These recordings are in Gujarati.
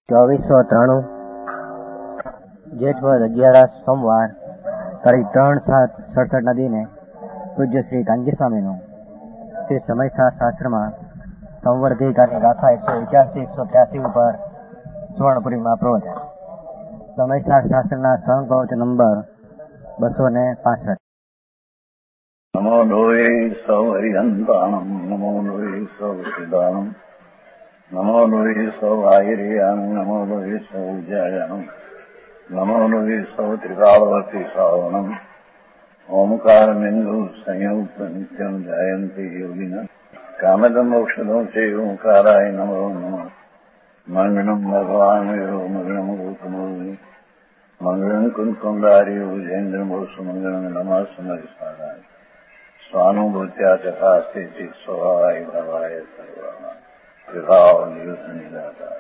2493 જેઠ વદ 11 સોમવાર તારીખ 3/7/67 દિને પૂજ્ય શ્રી કાનજી સ્વામીનું શ્રી સમયસાર શાસ્ત્રમાં સંવર્ધિકાની ગાથા 181-183 ઉપર સુવર્ણપુરીમાં પ્રવચન. સમયસાર શાસ્ત્રના સંકલ્પ નંબર 265. નમો લોહે સૌ હરિહંતાણમ, નમો લોહે સૌ સિદ્ધાણમ, નમો લોહે સૌ આયર્યાણમ, નમો લોહે સૌ ઉજ્જાયણમ, નમો લોહે સૌ ત્રિકાળવતી શ્રાવણમ, ઓમકાર બિંદુ સંયુક્ત નિત્યમ જયંતી યોગિના કામદમ મોક્ષદો છે ઓંકારાય નમો નમઃ. મંગળમ ભગવાન વિરો મંગળમ ગૌતમો મંગળમ કુંકુંડારી ઉજેન્દ્રમોષ મંગળમ નમઃ સમયસારાય સ્વાનુભૂત્યા તથા સ્થિતિ સ્વભાવાય ભવાય સર્વમાં વિભાવ નિયુદ્ધ નિરાકાર.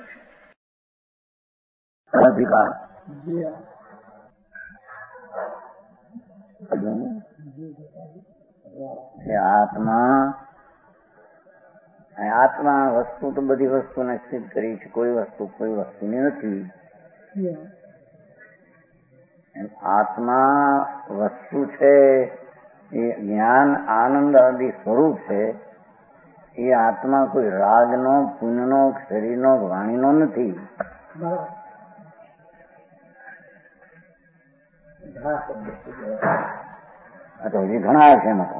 આત્મા વસ્તુ તો બધી વસ્તુને સિદ્ધ કરી છે, કોઈ વસ્તુની નથી. આત્મા વસ્તુ છે એ જ્ઞાન આનંદ આદિ સ્વરૂપ છે. એ આત્મા કોઈ રાગનો, પુણ્યનો, શરીરનો, વાણીનો નથી. તો હજી ઘણા છે એમાં.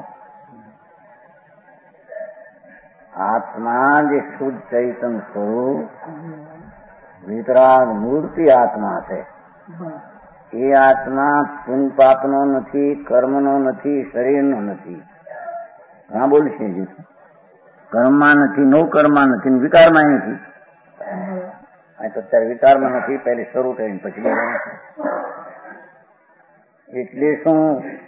આત્મા જે શુદ્ધ ચૈતન સ્વરૂપ વિતરાગ મૂર્તિ આત્મા છે. એ આત્મા પુણ્ય પાપનો નથી, કર્મનો નથી, શરીરનો નથી. હા બોલશે જ કર્મમાં નથી, નવકર્મમાં નથી, વિકારમાં નથી. તો અત્યારે વિકારમાં નથી, પહેલી શરૂ કરીને પછી એટલે શું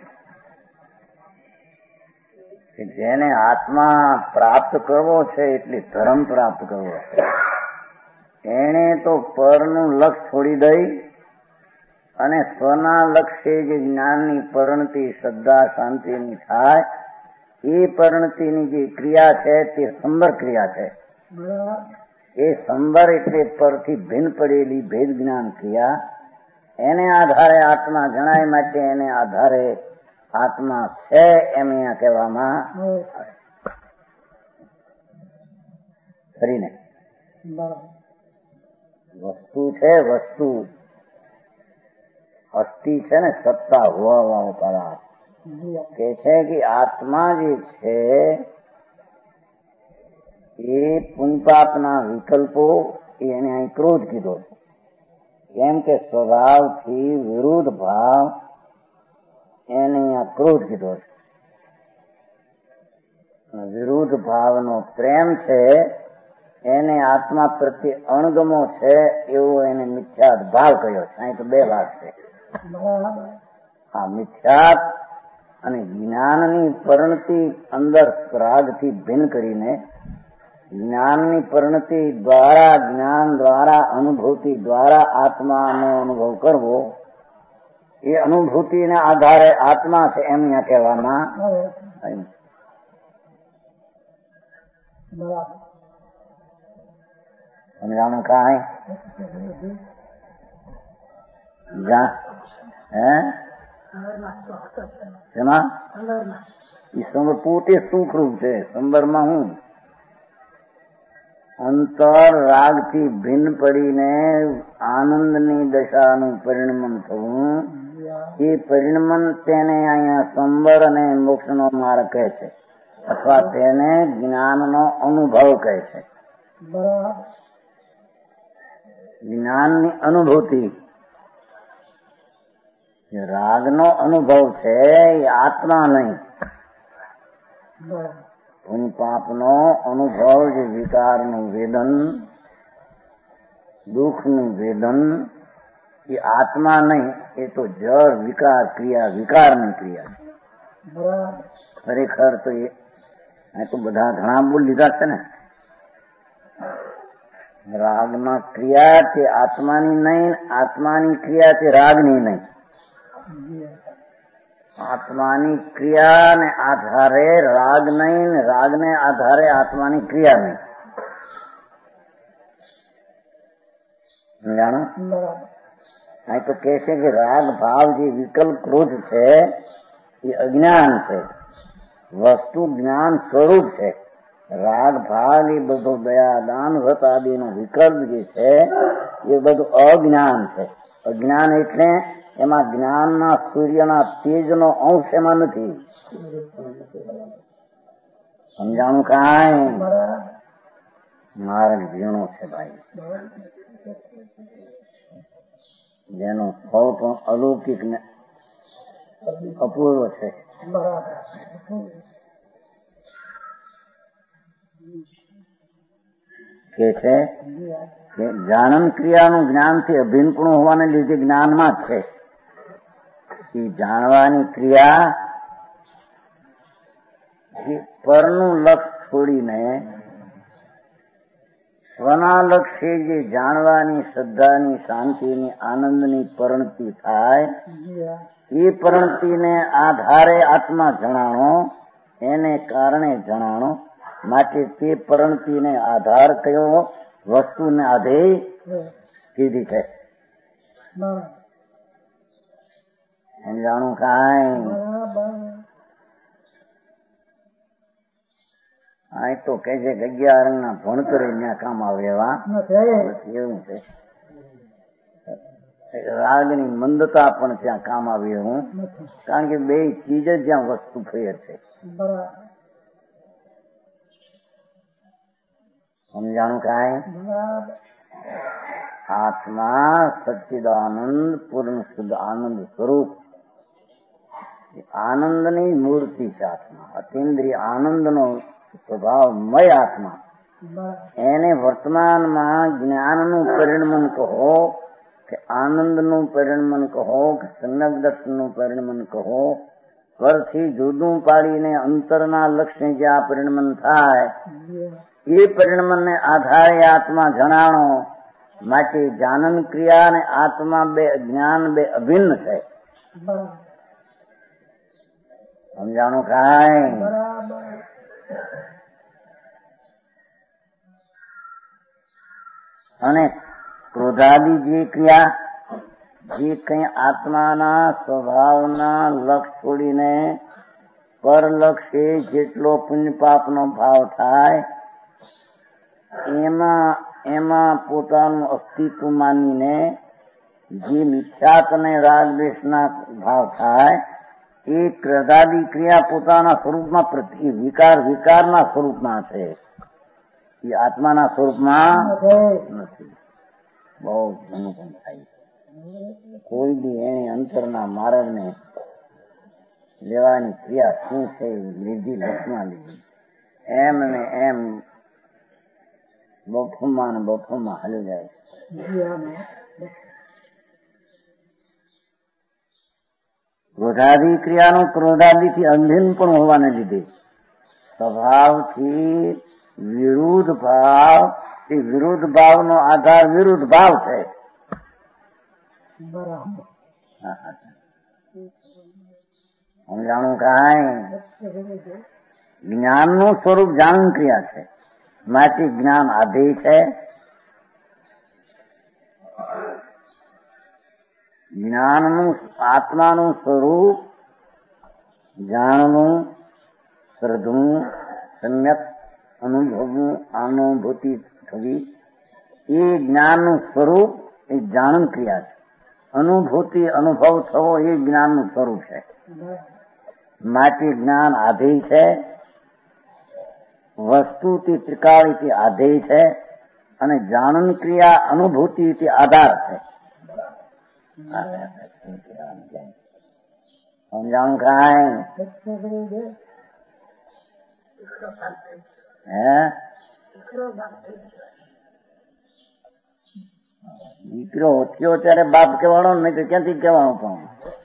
કે જેને આત્મા પ્રાપ્ત કરવો છે એટલે ધર્મ પ્રાપ્ત કરવો છે. એને તો પરનું લક્ષ છોડી દઈ અને સ્વના લક્ષ્ય જે જ્ઞાનની પરિણતિ, શ્રદ્ધા, શાંતિની થાય એ પરિણતિની જે ક્રિયા છે તે સંબર ક્રિયા છે. એ સંબર એટલે પરથી ભિન્ન પડેલી ભેદ જ્ઞાન ક્રિયા. એને આધારે આત્મા જણાય માટે એને આધારે આત્મા છે એમ અહીંયા કહેવામાં કરીને વસ્તુ છે. વસ્તુ અસ્થિ છે ને, સત્તા હોવા વાળો પદાર્થ કે છે કે આત્મા જે છે એ પુણ્યપાપના વિકલ્પો એને અહીં ક્રોધ કીધો. કેમ કે સ્વભાવથી વિરુદ્ધ ભાવ એને અહીંયા ક્રોધ કીધો છે. વિરુદ્ધ ભાવનો પ્રેમ છે એને આત્મા પ્રત્યે અણગમો છે એવો એને મિથ્યાત ભાવ કહ્યો છે. અહીં તો બે ભાગ છે. આ મિથ્યાત અને જ્ઞાનની પરિણતિ અંદર રાગથી ભિન્ન કરીને જ્ઞાનની પરિણતિ દ્વારા, જ્ઞાન દ્વારા, અનુભૂતિ દ્વારા આત્માનો અનુભવ કરવો, એ અનુભૂતિને આધારે આત્મા છે એમ અહીંયા કહેવામાં સમજાણું કાંઈ શેમાં એ સંબર પોતે સુખરૂપ છે. સંબરમાં હું અંતર રાગથી ભિન્ન પડીને આનંદની દશાનું પરિણમન થવું, એ પરિણમન તેને અહીંયા સંબર અને મોક્ષનો માર્ગ કહે છે, અથવા તેને જ્ઞાનનો અનુભવ કહે છે. જ્ઞાનની અનુભૂતિ, રાગનો અનુભવ છે એ આત્મા નહીં. પુણ્ય પાપનો અનુભવ જે વિકારનું વેદન, દુઃખનું વેદન, એ આત્મા નહીં. એ તો જળ વિકાર ક્રિયા, વિકારની ક્રિયા. ખરેખર તો એ તો બધા ઘણા બોલ લીધા છે ને. રાગમાં ક્રિયા તે આત્માની નહીં, આત્માની ક્રિયા તે રાગની નહીં. આત્માની ક્રિયાને આધારે રાગ નહીં, રાગને આધારે આત્માની ક્રિયા નહીં. જાણો અહીં તો કે છે કે રાગ ભાવ જે વિકલ્પ ક્રોધ છે એ અજ્ઞાન છે, વસ્તુ જ્ઞાન સ્વરૂપ છે. રાગ ભાગ એ બધો દયા દાન વ્રત આદિનો વિકલ્પ જે છે એ બધું અજ્ઞાન છે. અજ્ઞાન એટલે એમાં જ્ઞાનના સૂર્યના તેજનો અંશ એમાં નથી. સમજાણું કાંઈ? માર્ગ ઝીણો છે ભાઈ, જેનો ફળ પણ અલૌકિક ને અપૂર્વ છે. કે છે કે જાણન ક્રિયાનું જ્ઞાનથી અભિન્નપણું હોવાને લીધે જ્ઞાનમાં જ છે. એ જાણવાની ક્રિયા પરનું લક્ષ છોડીને સ્વના લક્ષ્ય જે જાણવાની શ્રદ્ધાની શાંતિની આનંદની પરિણતિ થાય, એ પરિણતિને આધારે આત્મા જણાણો, એને કારણે જણાણો. માટે તે પરિણતિને આધાર કયો? વસ્તુને આધેય કીધી છે. સમજાણું કાંઈ? આ તો કે છે કે 11 રંગના ભણતર ત્યાં કામ આવે એવા એવું છે. રાગની મંદતા પણ ત્યાં કામ આવે એવું, કારણ કે બે ચીજ જ જ્યાં વસ્તુ ફેર છે. સમજાણું કાંઈ? આત્મા સચ્ચિદાનંદ પૂર્ણ શુદ્ધ આનંદ સ્વરૂપ, આનંદની મૂર્તિ છે આત્મા. અતિન્દ્રિય આનંદનો સ્વભાવમય આત્મા. એને વર્તમાનમાં જ્ઞાનનું પરિણમન કહો કે આનંદનું પરિણમન કહો કે સમ્યક દર્શનનું પરિણમન કહો, પરથી જુદું પાડીને અંતરના લક્ષ્ય જે આ પરિણમન થાય એ પરિણમને આધારે આત્મા જણાણો. માટે જાનન ક્રિયા અને આત્મા બે જ્ઞાન બે અભિન્ન છે. સમજાણું કાંઈ? અને ક્રોધાદી જે ક્રિયા જે કઈ આત્માના સ્વભાવના લક્ષ છોડીને પરલક્ષે જેટલો પુણ્ય પાપનો ભાવ થાય એમાં પોતાનું અસ્તિત્વ માનીને જે મિથ્યાત અને રાગદ્વેષના ભાવ થાય એ ક્રોધાદી ક્રિયા પોતાના સ્વરૂપમાં વિકારના સ્વરૂપમાં છે, એ આત્માના સ્વરૂપમાં નથી. બહુ અનુભવ થાય. કોઈ બી એની અંતરના માર્ગને લેવાની ક્રિયા શું છે લીધી લક્ષમાં લીધી, એમ ને એમ બફુમાં હાલી જાય. ક્રોધાદી ક્રિયાનું ક્રોધાદીથી અંધીન પણ હોવાને લીધે સ્વભાવથી વિરુદ્ધ ભાવ, એ વિરુદ્ધ ભાવનો આધાર વિરુદ્ધ ભાવ છે. સમજાણું કાંઈ? જ્ઞાનનું સ્વરૂપ જાણન ક્રિયા છે, માટે જ્ઞાન આધેય છે. જ્ઞાનનું આત્માનું સ્વરૂપ જાણવું, શ્રદ્ધવું, સમ્યક અનુભવવું, અનુભૂતિ થવી, એ જ્ઞાનનું સ્વરૂપ એ જાણન ક્રિયા છે. અનુભૂતિ અનુભવ થવો એ જ્ઞાનનું સ્વરૂપ છે. માટે જ્ઞાન આધેય છે, વસ્તુથી ત્રિકાળીથી આધેય છે, અને જાણન ક્રિયા અનુભૂતિથી આધાર છે. સમજાણું કાંઈ? દીકરો થયો ત્યારે બાપ કહેવાનો, નહીં તો ક્યાંથી કહેવાનું પણ.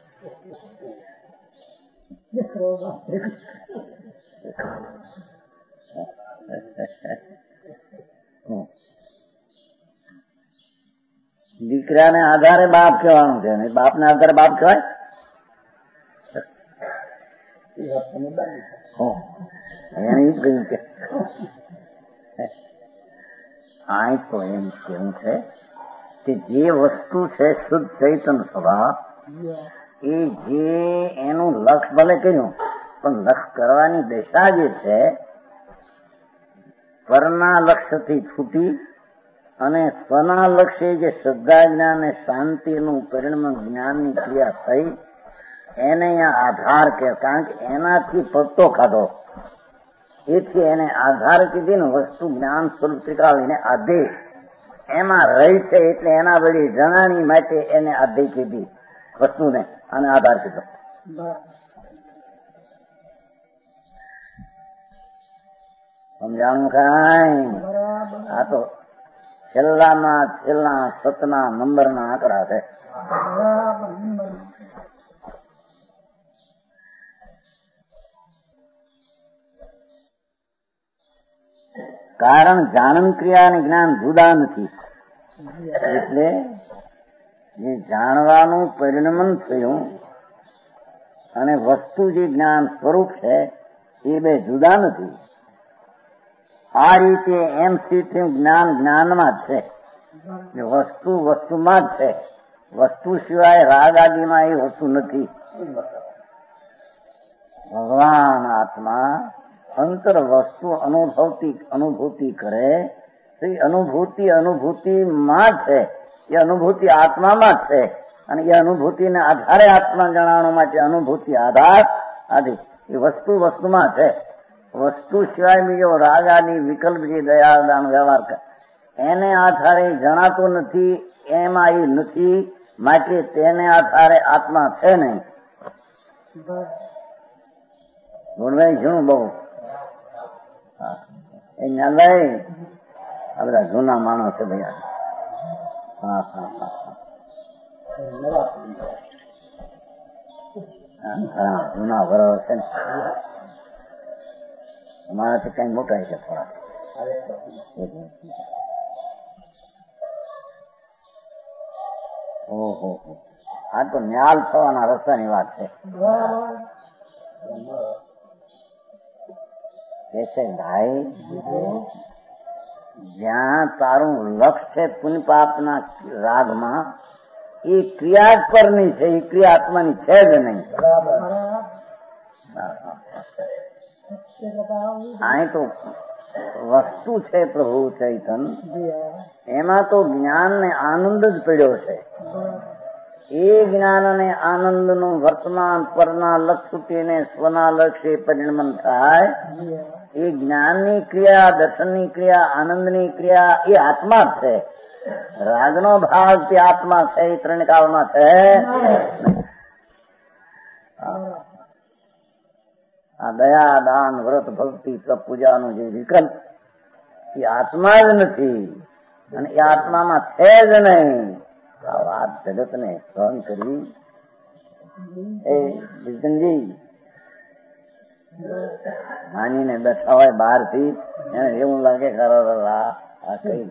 દીકરાને આધારે બાપ કહેવાનું છે, બાપને આધારે બાપ કહેવાય? એને જ કહ્યું કે આ તો એમ કેવું છે કે જે વસ્તુ છે શુદ્ધ ચૈતન સ્વભાવ, એ જે એનું લક્ષ ભલે કર્યું, પણ લક્ષ કરવાની દિશા જે છે પરના લક્ષ્યથી છૂટી અને સ્વના લક્ષ્ય જે શ્રદ્ધા જ્ઞાન અને શાંતિનું પરિણામ જ્ઞાનની ક્રિયા થઈ, એને અહીંયા આધાર કે, કારણ કે એનાથી પત્તો ખાધો, એથી એને આધાર કીધી ને વસ્તુ જ્ઞાન સ્વરૂપ ત્રિકાળીને આધેય એમાં રહી છે, એટલે એના વળી જણાની માટે એને આધેય કીધી વસ્તુને, અને આધાર કીધો. સમજાણું કાંઈ? આ તો છેલ્લામાં છેલ્લા 7 નંબરના આંકડા છે. કારણ જાણન ક્રિયા અને જ્ઞાન જુદા નથી, એટલે જે જાણવાનું પરિણમન થયું અને વસ્તુ જે જ્ઞાન સ્વરૂપ છે એ બે જુદા નથી. આ રીતે એમ સ્થિત જ્ઞાન જ્ઞાનમાં જ છે, વસ્તુ વસ્તુમાં જ છે. વસ્તુ સિવાય રાગ આદિમાં એ વસ્તુ નથી. ભગવાન આત્મા અંતર વસ્તુ અનુભૂતિ કરે તો એ અનુભૂતિમાં જ છે, એ અનુભૂતિ આત્મામાં જ છે, અને એ અનુભૂતિને આધારે આત્મા જણાવવા માટે અનુભૂતિ આધાર આદિ એ વસ્તુમાં છે. વસ્તુ સિવાય બીજો રાગ આદિ વિકલ્પ જે દયાદાન વ્યવહાર કરે એને આધારે જણાતું નથી, એમાં એ નથી, માટે તેને આધારે આત્મા છે નહીં. ગુણભાઈ શું બહુ એ જ્ઞાનભાઈ આ બધા જૂના માણસ છે ભાઈ. હા હા હા જૂના વરસ છે ને, અમારાથી કઈ મોટા છે થોડા. ઓહો, આ તો ન્યાલ થવાના રસ્તાની વાત છે. કે ભાઈ જ્યાં તારું લક્ષ્ય છે પુણ્ય પાપના રાગમાં, એ ક્રિયા જ પરની છે, એ ક્રિયા આત્માની છે જ નહીં. અહીં તો વસ્તુ છે પ્રભુ ચૈતન, એમાં તો જ્ઞાન ને આનંદ જ પડ્યો છે. એ જ્ઞાન અને આનંદ નું વર્તમાન પરના લક્ષ સ્વના લક્ષ્ય પરિણમન થાય, એ જ્ઞાનની ક્રિયા, દર્શનની ક્રિયા, આનંદની ક્રિયા એ આત્મા જ છે. રાગનો ભાગ તે આત્મા છે, એ ત્રણ કાળમાં છે. આ દયા દાન વ્રત ભક્તિ પૂજાનો જે વિકલ્પ એ આત્મા જ નથી, અને એ આત્મામાં છે જ નહીં. આ વાત જગત ને સહન કરવી. એ વિજનજી નાનીને બેઠા હોય બહાર થી, એને એવું લાગે કે આ કઈ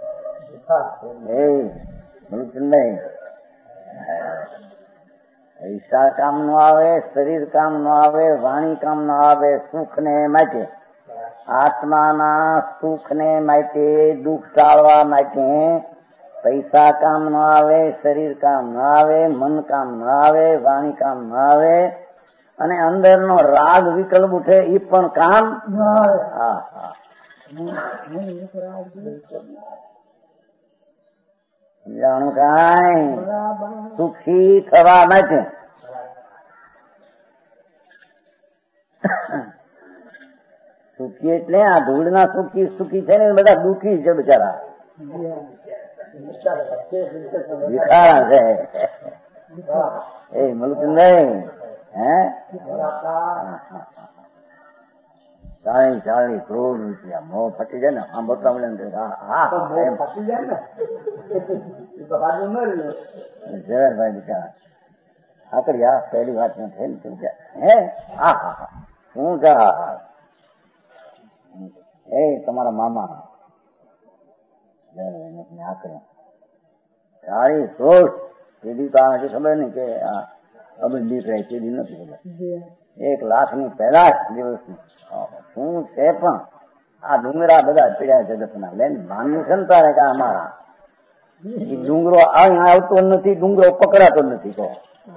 પૈસા કામ નો આવે, શરીર કામ નો આવે, વાણી કામ નો આવે, સુખ ને માટે, આત્માના સુખ ને માટે, દુઃખ ટાળવા માટે પૈસા કામ ન આવે, શરીર કામ ન આવે, મન કામ ન આવે, વાણી કામ ન આવે, અને અંદરનો રાગ વિકલ્પ ઉઠે એ પણ કામ. હા હા જાણું કાંઈ સુખી થવા માટે સુખી એટલે આ ધૂળના સુખી સુખી છે ને, બધા દુઃખી છે બિચારા, ભિખારા છે. એ મલકુંદાઈ 40 કરોડ રૂપિયા મોં ફટી જાય ને, આમ બતા મળે ઝવેરભાઈ બિચારા આકડી આ પહેલી વાત નથી. હે હા હા હા શું જા એ તમારા મામા આકડે 40 કરોડ પેઢી તો આ ખબર નઈ કે અબજ દીકરાય પેઢી નથી ખબર. 1 લાખની પેદાશ દિવસની શું છે, પણ આ ડુંગરા બધા પીડ્યા જગતના લઈને માનવી સંતારે કે અમારા એ ડુંગરો અહીંયા આવતો નથી, ડુંગરો પકડાતો નથી. તો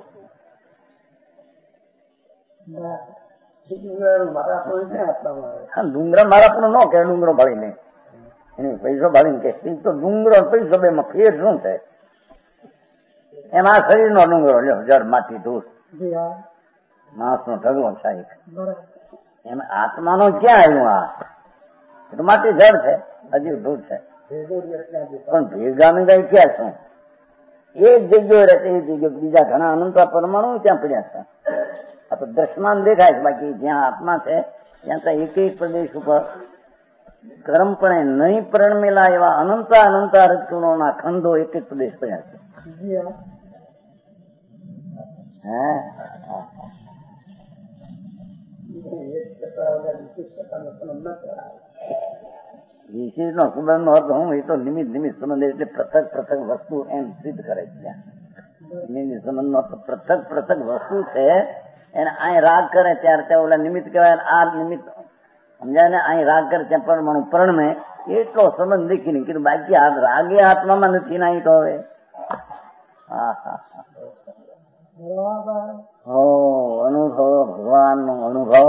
ડુંગરા મારા પણ ન કે ડુંગરો ભાળીને એને પૈસો ભાળીને કે તો ડુંગરો પૈસો બે માં ફેર શું છે? એમાં શરીર નો ડુંગરો લ્યો, જળ માટી ધૂળ માણસ નો ઢગલો સાહેબ. એમાં આત્માનો ક્યાં આવ્યું? આ તો માટી જળ છે, હજી ધૂળ છે, પણ ભેગામી ગઈ ક્યાં શું? એક જગ્યાએ રહેશે, એ જગ્યા બીજા ઘણા અનંત પરમાણુ ત્યાં પડ્યા છે. આ તો દ્રશ્યમાન દેખાય છે. બાકી જ્યાં આત્મા છે ત્યાં તો એક એક પ્રદેશ ઉપર કર્મપણે નહીં પરણમેલા એવા અનંતા રજકણોના ખંડો એક એક પ્રદેશ પડ્યા છે. વિશેષ નો સંબંધ નો અર્થ હું એ તો નિમિત્ત સંબંધ એટલે પૃથક વસ્તુ એમ સિદ્ધ કરે છે. નિમિત્ત સંબંધ નો પૃથક વસ્તુ છે એને અહીં રાગ કરે ત્યારે ત્યાં ઓલા નિમિત્ત કહેવાય. આ નિમિત્ત સમજાય ને? અહીં રાગ કરે ત્યાં પરમાણુ પરણમે એટલો સંબંધ દેખીને કીધું. બાકી આ રાગે આત્મામાં નથી ના. તો હવે અનુભવ, ભગવાન નો અનુભવ,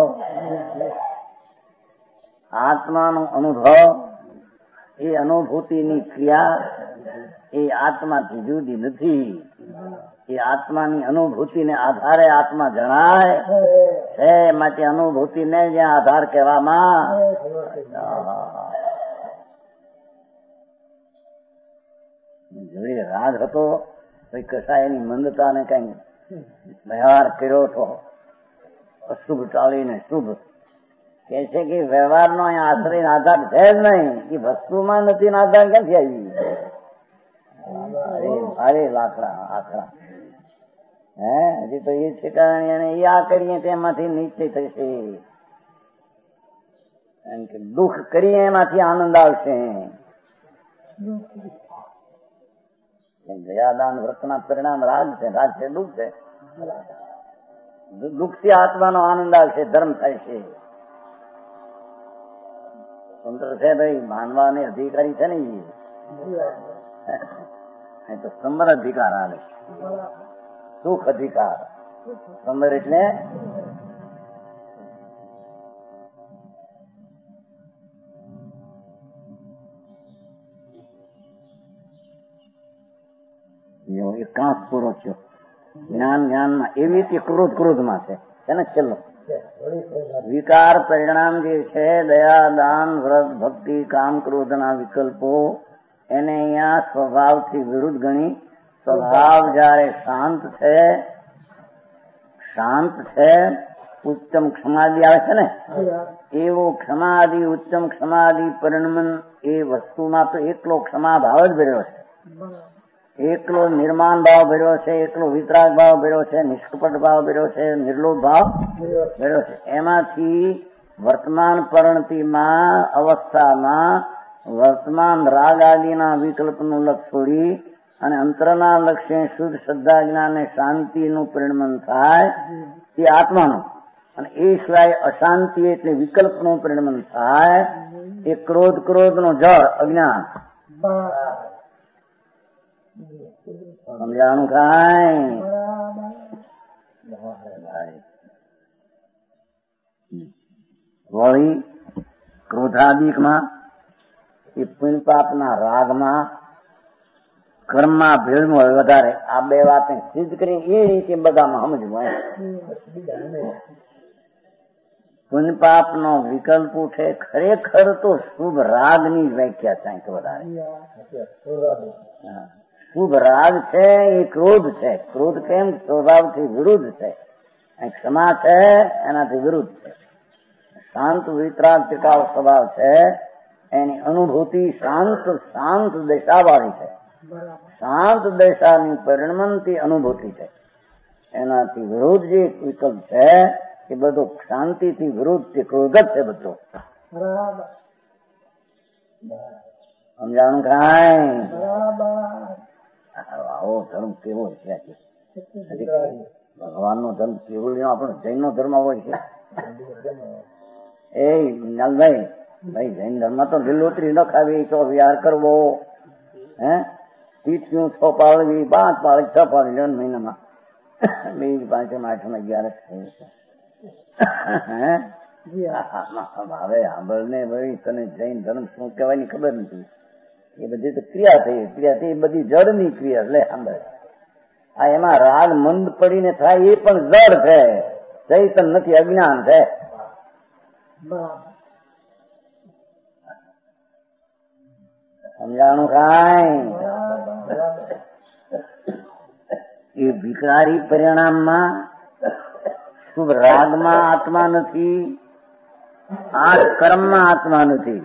આત્માનો અનુભવ, એ અનુભૂતિની ક્રિયા એ આત્માથી જુદી નથી. એ આત્માની અનુભૂતિને આધારે આત્મા જણાય છે. માટે અનુભૂતિને જ્યાં આધાર કહેવામાં જોઈ રાગ હતો. કશા એની મંદતાને કઈ વ્યવહાર કર્યો હતો, અશુભ ટાળીને શુભ કે છે કે વ્યવહારનો આશ્રય આધાર છે જ નહીં. એ વસ્તુમાં નથી આધાર ક્યાંથી આવી? ભારે લાકડા આખડા હજી તો એ છે કારણ એને એ આ કરીએ તેમાંથી નિશ્ચય થશે. એમ કે દુઃખ કરીએ એમાંથી આનંદ આવશે. દયાદાન વ્રતના પરિણામ રાગ છે. રાગ છે દુઃખ છે. દુઃખથી આત્માનો આનંદ આવશે, ધર્મ થાય છે. સ્વતંત્ર છે ભાઈ, માનવાને અધિકારી છે ને. એ તો સંબર અધિકાર આવે, સુખ અધિકાર. સંબર એટલે એકાંત પૂરો થયો. જ્ઞાનમાં એવી રીતે ક્રોધમાં છે ને. છેલ્લો વિકાર પરિણામ જે છે દયા, દાન, વ્રત, ભક્તિ, કામ, ક્રોધના વિકલ્પો એને અહીંયા સ્વભાવથી વિરુદ્ધ ગણી. સ્વભાવ જયારે શાંત છે, ઉત્તમ ક્ષમાદિ આવે છે ને, એવો ક્ષમાદિ, ઉત્તમ ક્ષમાદિ પરિણમન એ વસ્તુમાં તો એકલો ક્ષમા ભાવ જ ભર્યો છે. એકલો નિર્માણ ભાવ ભર્યો છે, એકલો વિતરાગ ભાવ ભર્યો છે, નિષ્કપટ ભાવ ભર્યો છે, નિર્લોભ ભાવ ભર્યો છે. એમાંથી વર્તમાન પરિણતિમાં અવસ્થામાં વર્તમાન રાગ આદિના વિકલ્પનું લક્ષ છોડી અને અંતરના લક્ષ્ય શુદ્ધ શ્રદ્ધા જ્ઞાન અને શાંતિનું પરિણમન થાય તે આત્માનું. અને એ સિવાય અશાંતિ એટલે વિકલ્પનું પરિણમન થાય એ ક્રોધનો જળ અજ્ઞાન. સમજાણું કાંઈ? વળી ક્રોધાદિકમાં એ પુણ્ય પાપના રાગમાં કર્મમાં ભેળવું હોય વધારે. આ બે વાતને સિદ્ધ કરી એ રીતે બધામાં સમજવું. પુણ્ય પાપ નો વિકલ્પ ઉઠે. ખરેખર તો શુભ રાગની વ્યાખ્યા સાંઈક વધારે. શુભ રાગ છે એ ક્રોધ છે. ક્રોધ કેમ? સ્વભાવથી વિરુદ્ધ છે. ક્ષમા છે એનાથી વિરુદ્ધ છે. શાંત વિતરાગ ટીકાવ સ્વભાવ છે. એની અનુભૂતિ શાંત દશાવાળી છે. શાંત દશાની પરિણમનથી અનુભૂતિ છે. એનાથી વિરુદ્ધ જે વિકલ્પ છે એ બધો શાંતિથી વિરુદ્ધ છે. ક્રોધ જ છે બધો. સમજાણું કાંઈ? આવો ધર્મ કેવો છે? ભગવાન નો ધર્મ કેવો? આપણો જૈન નો ધર્મ હોય છે. એ ભાઈ જૈન ધર્મ તો લીલોતરી ન ખાવી, તો વિહાર કરવો, તીઠિયું 6 પાળવી 5 પાળી 6 પાળી 9 મહિનામાં 2 5 8 11 થયું હવે આંબળ ને વળી તને જૈન ધર્મ શું કહેવાની ખબર નથી. એ બધી તો ક્રિયા થઈ એ બધી જડની ક્રિયા. લે આંબળ આ એમાં રાગ મંદ પડીને થાય એ પણ જડ છે, ચૈતન નથી, અજ્ઞાન છે. સમજાણું કાંઈ? એ વિકારી પરિણામમાં શુભ રાગમાં આત્મા નથી, આ કર્મમાં આત્મા નથી.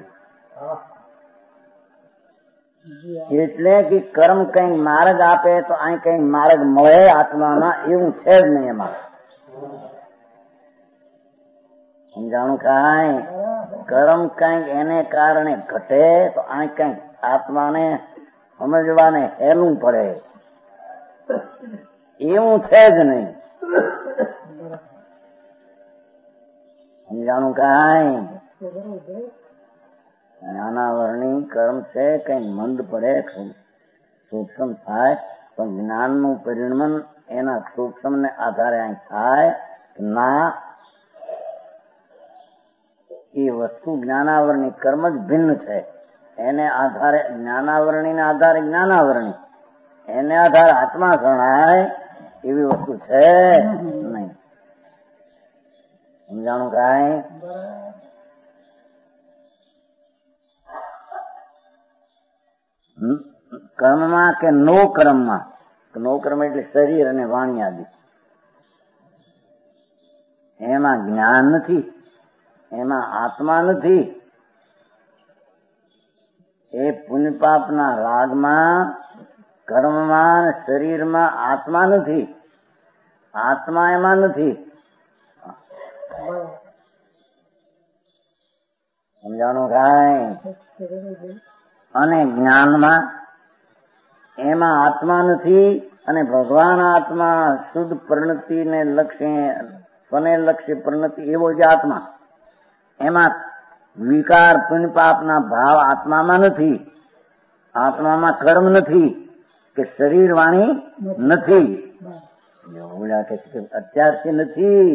એટલે કે કર્મ કઈ માર્ગ આપે તો અહીં કઈ માર્ગ મળે આત્મામાં, એવું છે જ નહીં એમાં. સમજાણું કાંઈ? કર્મ કઈક એને કારણે ઘટે તો અહીં કઈક આત્માને સમજવાને હેલું પડે, એવું છે જ નહીં. સમજાણું કાંઈ? જ્ઞાનાવરણી કર્મ છે, કઈ મંદ પડે, સૂક્ષ્મ થાય, પણ જ્ઞાનનું પરિણમન એના સૂક્ષ્મ ને આધારે અહીં થાય ના. એ વસ્તુ જ્ઞાનાવરણી કર્મ જ ભિન્ન છે. એને આધારે જ્ઞાનાવરણી ને આધારે જ્ઞાનાવરણી, એને આધારે આત્મા ગણાય એવી વસ્તુ છે નહીં. સમજાણું કાંઈ? કર્મમાં કે નો કર્મમાં, નો કર્મ એટલે શરીર અને વાણી આદિ, એમાં જ્ઞાન નથી, એમાં આત્મા નથી. એ પુણ્ય પાપના રાગમાં, કર્મમાં, શરીરમાં આત્મા નથી, આત્મા એમાં નથી. સમજાણું કાંઈ? અને જ્ઞાનમાં એમાં આત્મા નથી, અને ભગવાન આત્મા શુદ્ધ પરિણતિ ને લક્ષ્ય, સ્વને લક્ષ્ય પરિણતિ એવો જ આત્મા. એમાં વિકાર પુણ્ય પાપના ભાવ આત્મામાં નથી, આત્મામાં કર્મ નથી કે શરીર વાણી નથી. અત્યારથી નથી,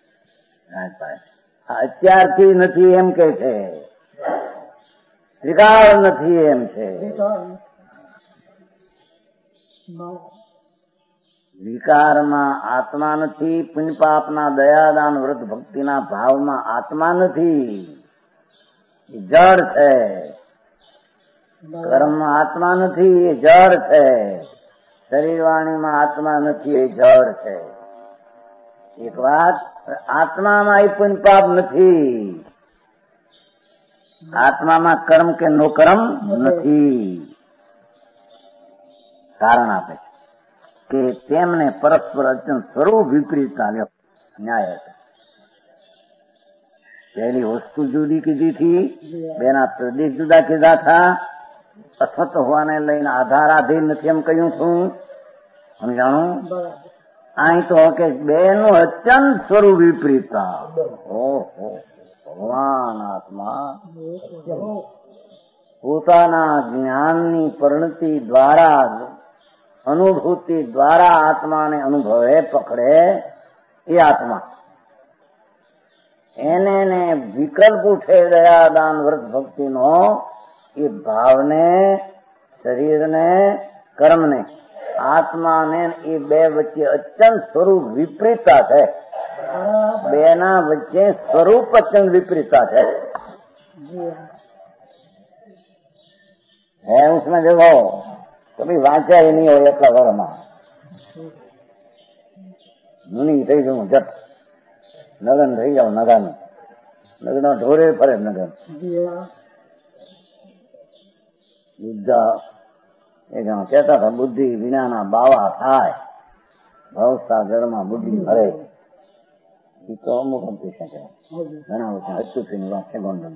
અત્યારથી નથી એમ કે છે, વિકાર નથી એમ છે. વિકારમાં આત્મા નથી, પુણ્ય પાપના દયાદાન વ્રત ભક્તિના ભાવમાં આત્મા નથી, એ જડ છે. કર્મમાં આત્મા નથી, એ જડ છે. શરીર વાણીમાં આત્મા નથી, એ જડ છે. એક વાત, આત્મામાં એ પુણ્ય પાપ નથી, આત્મામાં કર્મ કે નો કર્મ નથી. કારણ આપે કે તેમને પરસ્પર અત્યંત સ્વરૂપ વિપરીત ચાલ્યો ન્યાય હતો. પહેલી વસ્તુ જુદી કીધી હતી, બેના પ્રદેશ જુદા કીધા હતા, અસત હોવાને લઈને આધારાધીન નથી એમ કહ્યું છું. સમજાણું? અહીં તો કે બેનું અત્યંત સ્વરૂપ વિપરીતતા. ઓહો, ભગવાન આત્મા પોતાના જ્ઞાનની પરિણતિ દ્વારા, અનુભૂતિ દ્વારા આત્માને અનુભવે, પકડે એ આત્મા. એને વિકલ્પ ઉઠે દયાદાન વ્રત ભક્તિનો, એ ભાવને, શરીરને, કર્મને, આત્માને, એ બે વચ્ચે અત્યંત સ્વરૂપ વિપરીતતા છે. બેના વચ્ચે સ્વરૂપ અત્યંત વિપરીતતા છે. है उसमें देखो कभी वांचा ही नहीं हो એટલા ઘરમાં મુનિ થઈ જાઉં જટ નગન થઈ જાવ, નગન નગન ઢોરે ફરે નગન બુદ્ધ એ કહેતા હતા બુદ્ધિ વિનાના બાવા થાય, ભવસાગરમાં બુદ્ધિ ફરે. એ તો અમુક અમથી શકે ઘણા વખત અચ્યુતની વાત છે. ગોંડલ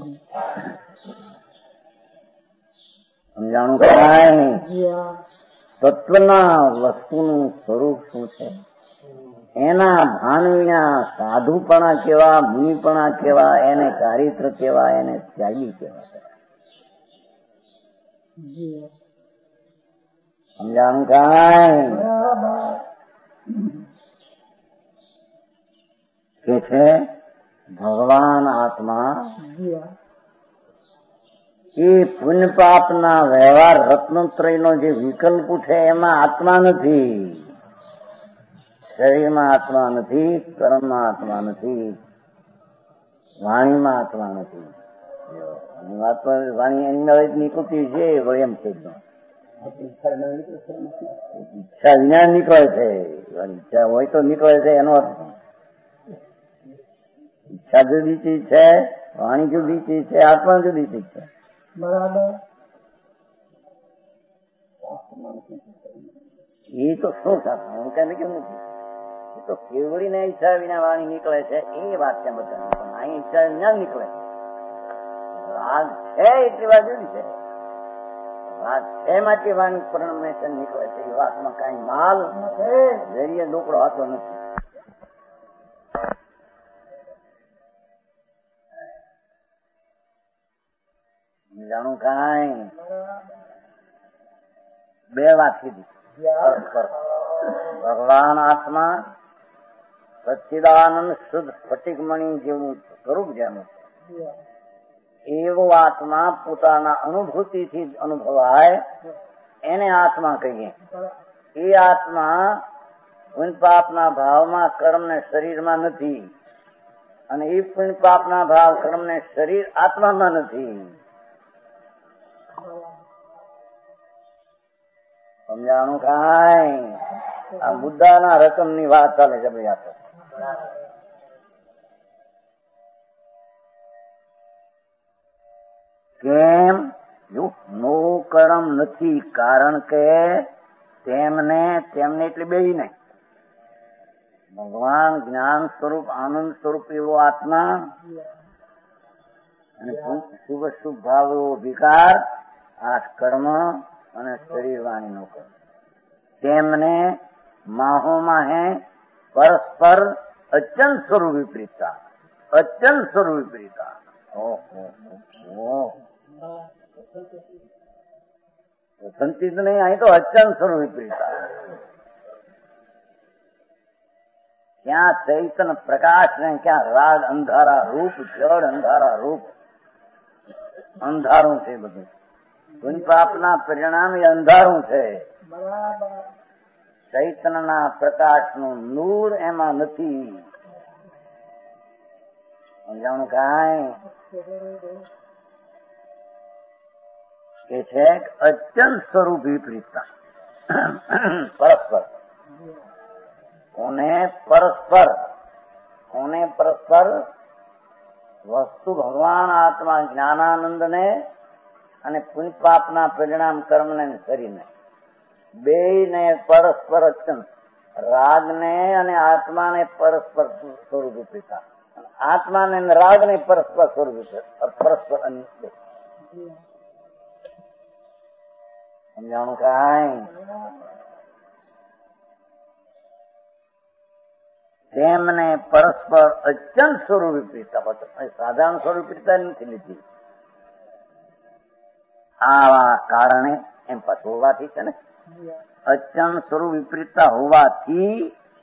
સમજાણું કાંઈ? તત્વના વસ્તુનું સ્વરૂપ શું છે, એના ભાન વિના સાધુપણા કેવા, મુનિપણા કેવા, એને ચારિત્ર કેવા, એને ત્યાગી કેવા. સમજાણું કાંઈ કે છે ભગવાન આત્મા એ પુણ્ય પાપના વ્યવહાર રત્નોત્રયનો જે વિકલ્પ છે એમાં આત્મા નથી. શરીરમાં આત્મા નથી, કર્મમાં આત્મા નથી, વાણીમાં આત્મા નથી. વાણી એની નીકળતી છે એમ છે, ઈચ્છા વિના નીકળે છે. ઈચ્છા હોય તો નીકળે છે એનો અર્થ. ઈચ્છા જુદી ચીજ છે, વાણી જુદી ચીજ છે, આત્મા જુદી ચીજ છે. બરાબર. એ તો શું સાથે હું કઈ કેમ નથી, એ તો કેવડી ને ઈચ્છા વિના વાણી નીકળે છે એ વાત છે બધા. પણ અહીં ઈચ્છા વિના નીકળે. રાગ છે એટલી વાત જુદી છે. રાગ છે માટે વાણી પરમેશન નીકળે છે. એ વાતમાં કઈ માલ જરીએ ડોકડો હતો નથી. જાણું કાંઈ બે વાત કીધી. ભગવાન આત્મા સચ્ચિદાનંદ શુદ્ધ સ્ફટિકમણી જેવું સ્વરૂપ જેનું એવો આત્મા પોતાના અનુભૂતિથી જ અનુભવાય એને આત્મા કહીએ. એ આત્મા પુણ્ય પાપના ભાવમાં કર્મ ને શરીરમાં નથી, અને એ પુણ્ય પાપના ભાવ કર્મ ને શરીર આત્મામાં નથી. સમજાણું કાંઈ આ મુદ્દાના રકમની વાત ચાલે છે ભાઈ. આપણે કેમ નો કર્મ નથી? કારણ કે તેમને એટલે બે નહીં. ભગવાન જ્ઞાન સ્વરૂપ આનંદ સ્વરૂપ એવો આત્મા અને શુભ શુભ ભાવ એવો વિકાર, આ કર્મ અને શરીર વાણી નો કર્મ, તેમને માહોમાહે પરસ્પર અત્યંત સ્વરૂપ વિપરીતતા. અત્યંત સ્વરૂપ વિપરીતતા. સંચિત નહીં, અહીં તો અત્યંત સ્વરૂપ વિપરીતતા. ક્યાં ચૈતન્ય પ્રકાશ ને ક્યાં રાગ અંધારા રૂપ, જળ અંધારા રૂપ. અંધારું છે બધું. પુણ્ય પાપના પરિણામ એ અંધારું છે. ચૈતન્યના પ્રકાશનું નૂર એમાં નથી. સમજાણું કાંઈ કે છે અત્યંત સ્વરૂપ વિપરીતતા. પરસ્પર કોને પરસ્પર વસ્તુ ભગવાન આત્મા જ્ઞાનાનંદ ને અને પુણ્ય પાપના પરિણામ કર્મ ને શરીરને બે ને પરસ્પર અત્યંત, રાગને અને આત્માને પરસ્પર સ્વરૂપ વિપરીતતા, આત્માને રાગને પરસ્પર સ્વરૂપ પરસ્પર. સમજાણું કાંઈ? તેમને પરસ્પર અત્યંત સ્વરૂપ વિપરીતતા. સાધારણ સ્વરૂપ વિપરીતતા નથી લીધી. આવા કારણે એમ પાછું હોવાથી છે ને, અત્યંત સ્વરૂપ વિપરીતતા હોવાથી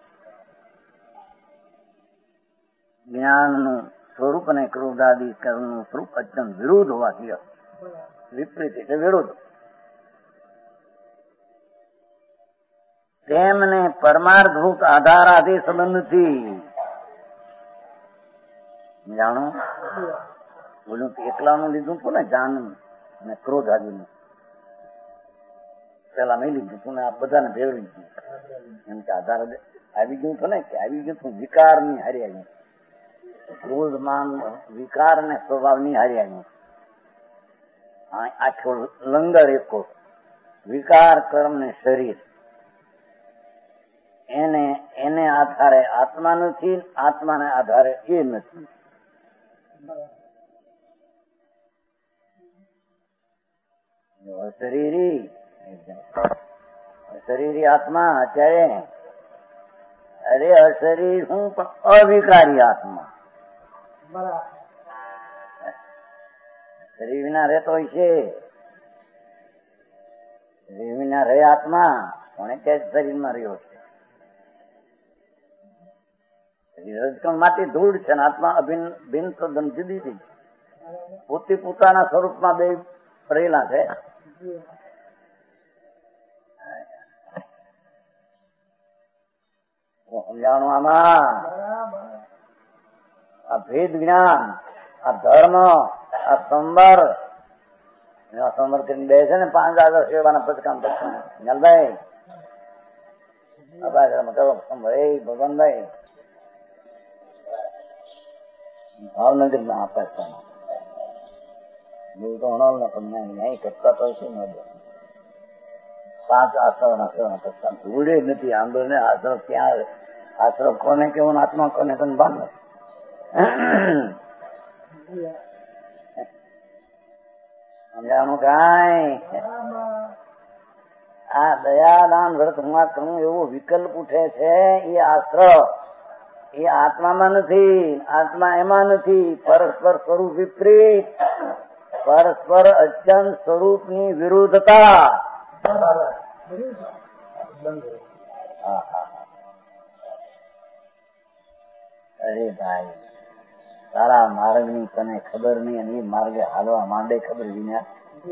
જ્ઞાનનું સ્વરૂપ અને ક્રોધાદી કર્મનું સ્વરૂપ અત્યંત વિરુદ્ધ હોવાથી વિપરીત એટલે વિરોધ. તેમને પરમાર્થભૂત આધાર આદિ સંબંધથી જાણો. બોલું એકલાનું લીધું હતું ને, જાન અને ક્રોધ આદિનું પેલા નહીં લીધું હતું ને, આ બધાને ભેળવી દીધું. એમ કે આધાર આવી ગયું હતું ને, કે આવી ગયું હતું વિકાર ની હારી આવ્યું. ક્રોધ માન વિકાર ને સ્વભાવ ની હારી આવ્યું. આખો લંગર એકો વિકાર કર્મ ને શરીર, એને આધારે આત્મા નથી, આત્માને આધારે એ નથી. અશરીરી આત્મા અત્યારે, અરે અશરીર હું પણ અવિકારી આત્મા. શરીર વિના રહેતો હોય છે. વિના રહે આત્મા કોને કે શરીરમાં રહ્યો છે? રજકણ માંથી ધૂળ છે ને આત્મા ભિન્ન તદ્દન જુદી છે. પોતે પોતાના સ્વરૂપમાં બે રહેલા છે. સમજાણું આમાં આ ભેદ જ્ઞાન, આ ધર્મ, આ સંબર કરીને બે છે ને 5 આગળ સેવાના પચકામ જલભાઈ ભગવાનભાઈ ભાવનગર ના આપે તો હણાલ ના પણ ન્યાય કરતા તો શું ન 5 આશ્રમ પચકામ ઉડે નથી આંદોલન. આશ્રમ ક્યાં? આશ્રમ કોને કેવું? આત્મા કોને કોને બાંધો? સમજાણું કાંઈ? આ દયાદાન વ્રત હું એવું વિકલ્પ ઉઠે છે એ આશ્રમ એ આત્મામાં નથી, આત્મા એમાં નથી. પરસ્પર સ્વરૂપ વિપરીત, પરસ્પર અત્યંત સ્વરૂપની વિરુદ્ધતા. અરે ભાઈ, તારા માર્ગ ની તને ખબર નહીં અને એ માર્ગે હાલવા માંડે ખબર વિના.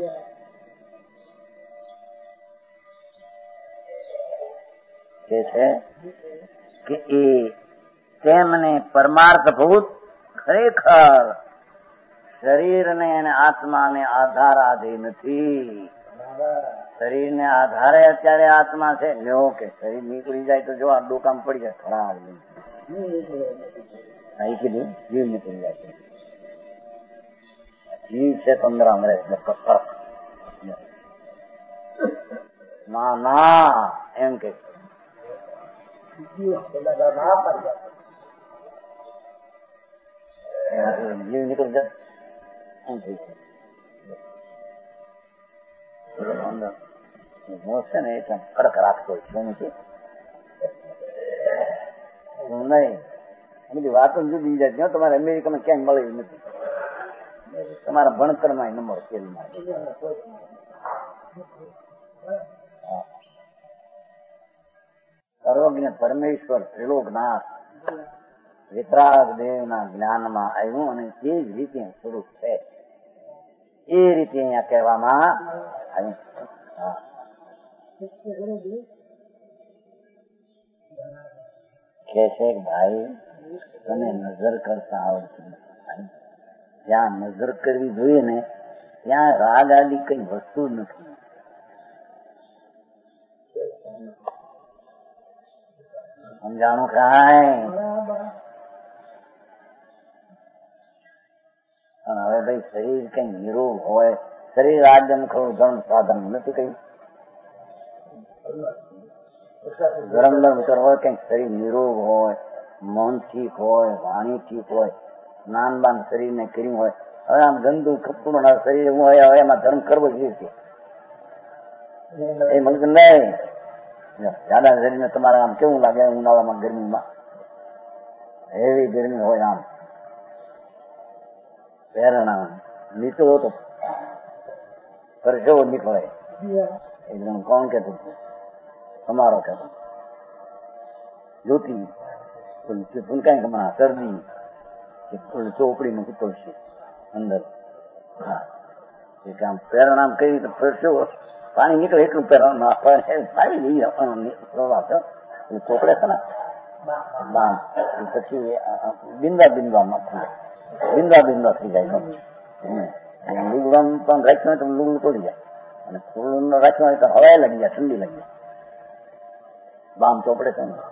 કે છે કે એ તેમને પરમાર્થભૂત ખરેખર શરીરને અને આત્માને આધાર આધી નથી. શરીરને આધારે અત્યારે આત્મા છે. લ્યો કે શરીર નીકળી જાય તો જો આ ડોકામ પડી જાય ખરાબ કીધું. જીવ નીકળી જાય. જીવ છે 15 વર્ષ ફરક. ના ના એમ કે જીવ નીકળી જાય એમ થઈ છે ને એટલે કડક રાખતો હોય છે નહીં. બધી વાતો જુદી જાય. તમારે અમેરિકામાં ક્યાંય મળે નથી. તમારા ભણતરમાં નંબર કેલમાં સર્વજ્ઞ પરમેશ્વર ત્રિલોકનાથ વિતરાગ દેવના જ્ઞાનમાં આવ્યું અને એ જ રીતે સ્વરૂપ છે. એ રીતે અહીંયા કહેવામાં આવ્યું. કે છે ભાઈ તને નજર કરતા આવડતું નથી. જ્યાં નજર કરવી જોઈએ ને ત્યાં રાગ આદિ કઈ વસ્તુ નથી. સમજાણું કાંઈ? પણ હવે ભાઈ શરીર કઈ નિરોગ હોય, શરીર આજન ખરું ધન સાધન નથી કઈ ગરમ ગરમ હોય, કઈક શરીર નિરોગ હોય, મન ઠીક હોય, વાણી ઠીક હોય, સ્નાન બાન શરીર ને કર્યું હોય. હવે આમ ગંદુ ખપતું શરીર એવું હોય, હવે એમાં ધર્મ કરવો જ છે એ મને નહીં. દાદા શરીરને તમારે આમ કેવું લાગે ઉનાળામાં ગરમીમાં? એવી ગરમી હોય, આમ પ્રેરણા નીચો તો પરસેવો નીકળે. એકદમ કોણ કેતું? તમારો કહેતો જ્યોતિ ફૂલકાઈ હમણાં શરદી ચોપડી નું ઉતરશે અંદર. હા એટલે આમ પ્રેરણા કઈ રીતે પરસેવો પાણી નીકળે એટલું પ્રેરણા પાડી દઈએ પ્રવાહ ચોપડે છે ને બામ પછી બિંદા બિંદવામાં બિંદા થઈ જાય. લુગડું પણ રાખ્યું હોય તો લુગડું તોડી જાય અને ફૂલ રાખ્યું હોય તો હવાય લાગી જાય, ઠંડી લાગી જાય. બામ ચોપડે છે ને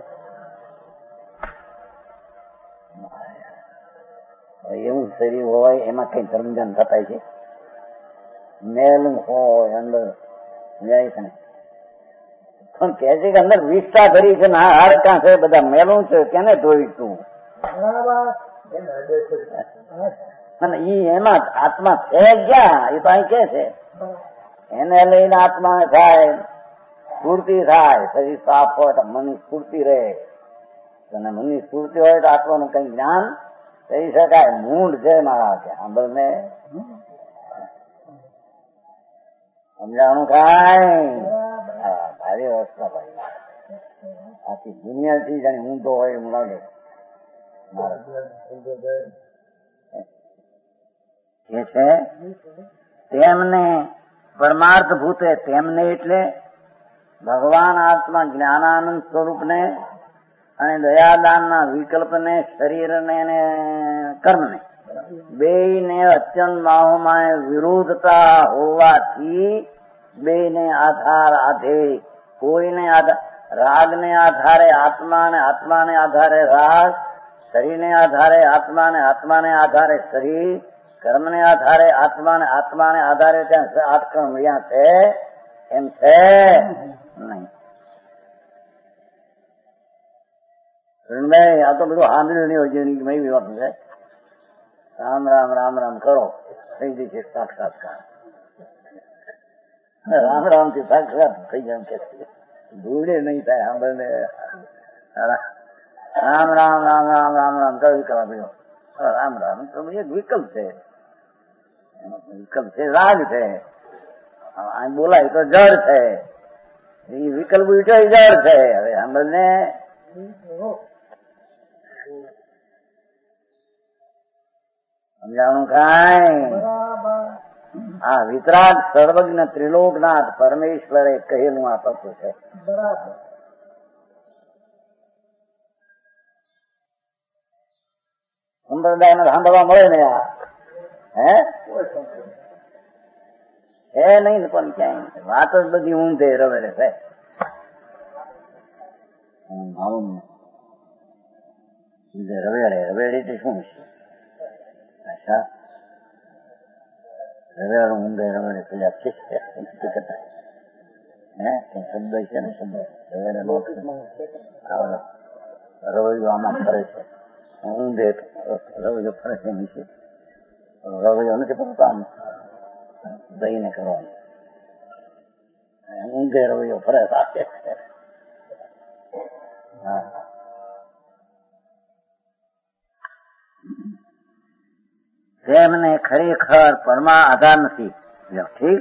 એવું શરીર હોય એમાં કઈ ધર્મજન થતાય છે. મેલું હોય અંદર જાય છે ને પણ કે છે કે અંદર વિષ્ઠા કરી છે ને હાડકા છે બધા મેલું છે, કેને ધોઈશું? અને ઈ એમાં આત્મા છે ક્યાં? એ તો અહીં કે છે એને લઈને આત્મા થાય, સ્ફૂર્તિ થાય. શરીર સાફ હોય તો મનની સ્ફૂર્તિ રહે, અને મનની સ્ફૂર્તિ હોય તો આત્માનું કઈ જ્ઞાન કહી શકાય. મૂળ છે મારા સાંભળ ને સમજાણું કાંઈ ભારે અવસ્થા ભાઈ આખી દુનિયાથી જાણે ઊંધો હોય એમ લાગે. એ છે તેમને પરમાર્થ ભૂતે તેમને એટલે ભગવાન આત્મા જ્ઞાનાનંદ સ્વરૂપને અને દયાદાનના વિકલ્પને શરીરને અને કર્મને બેયને અત્યંત બાહુમાં વિરોધતા હોવાથી બેયને આધાર આધે કોઈને રાગને આધારે આત્માને આત્માને આધારે રાગ, શરીરને આધારે આત્માને આત્માને આધારે શરીર, કર્મને આધારે આત્માને આત્માને આધારે ત્યાં 8 કર્મ રહ્યા છે એમ છે નહીં. આ તો બધું સાંભળ્યું નહીં હોય મેં વાત છે. રામ રામ રામ રામ કરો થઈ જશે સાક્ષાત્કાર. રામ રામ થી સાક્ષાત થઈ જાય કે ભૂલે નહીં થાય સાંભળને. રામ રામ રામ રામ રામ રામ કયો વિકલ્પ આપ્યો? રામ રામ તો એક વિકલ્પ છે, વિકલ્પ છે, રાગ છે. બોલાય તો જળ છે, એ વિકલ્પ જળ છે. હવે સાંભળને સમજાણું કાંઈ? આ વિતરાગ સર્વજ્ઞ ત્રિલોકનાથ પરમેશ્વરે કહેલું આ તત્વ છે. સંપ્રદાય ને સાંભળવા મળે ને આ હે નહીં પણ ક્યાંય વાત જ બધી ઊંધે રવેડે છે. રવેડે રવેડી શું છે? અચ્છા રવેડ ઊંધે રવેડે પેલા છે શબ્દ છે ને શબ્દ રવૈયો આમાં ફરે છે, ઊંધે રવૈયો ફરે છે નીચે. રવૈયો નથી પડતો આમ દઈને કરવાનું, ઊંધે રવૈયો ફરે સાથે. હા તેમને ખરેખર પરમા આધાર નથી. ઠીક,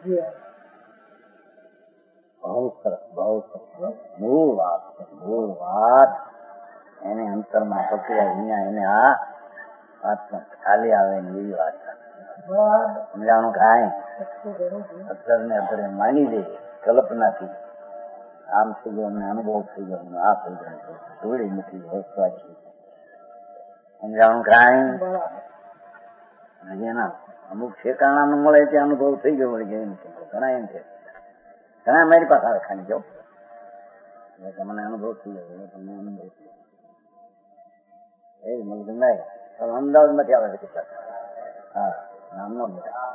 બહુ સરસ, બહુ સરસ. મૂળ વાત છે, મૂળ વાત એને અંતરમાં પકડ્યા અહીંયા એને આ વાત ખાલી આવે ને એવી વાત સમજાણું કાંઈ? અક્ષરને આપણે માની દે કલ્પનાથી આમ થઈ ગયો ને અનુભવ થઈ ગયો ને આ થઈ ગયો જોડી નથી વસ્તુ છે. સમજાણું કાંઈ? જેના અમુક ઠેકાણામાં મળે ત્યાં અનુભવ થઈ ગયો વળી એમ છે. ઘણા એમ છે, ઘણા મારી પાસે આવે ખાલી જાઓ તમને અનુભવ થઈ ગયો, તમને અનુભવ થઈ ગયો એ મને સમજાય. અમદાવાદ માંથી આવે છે કેટલાક. હા નામનો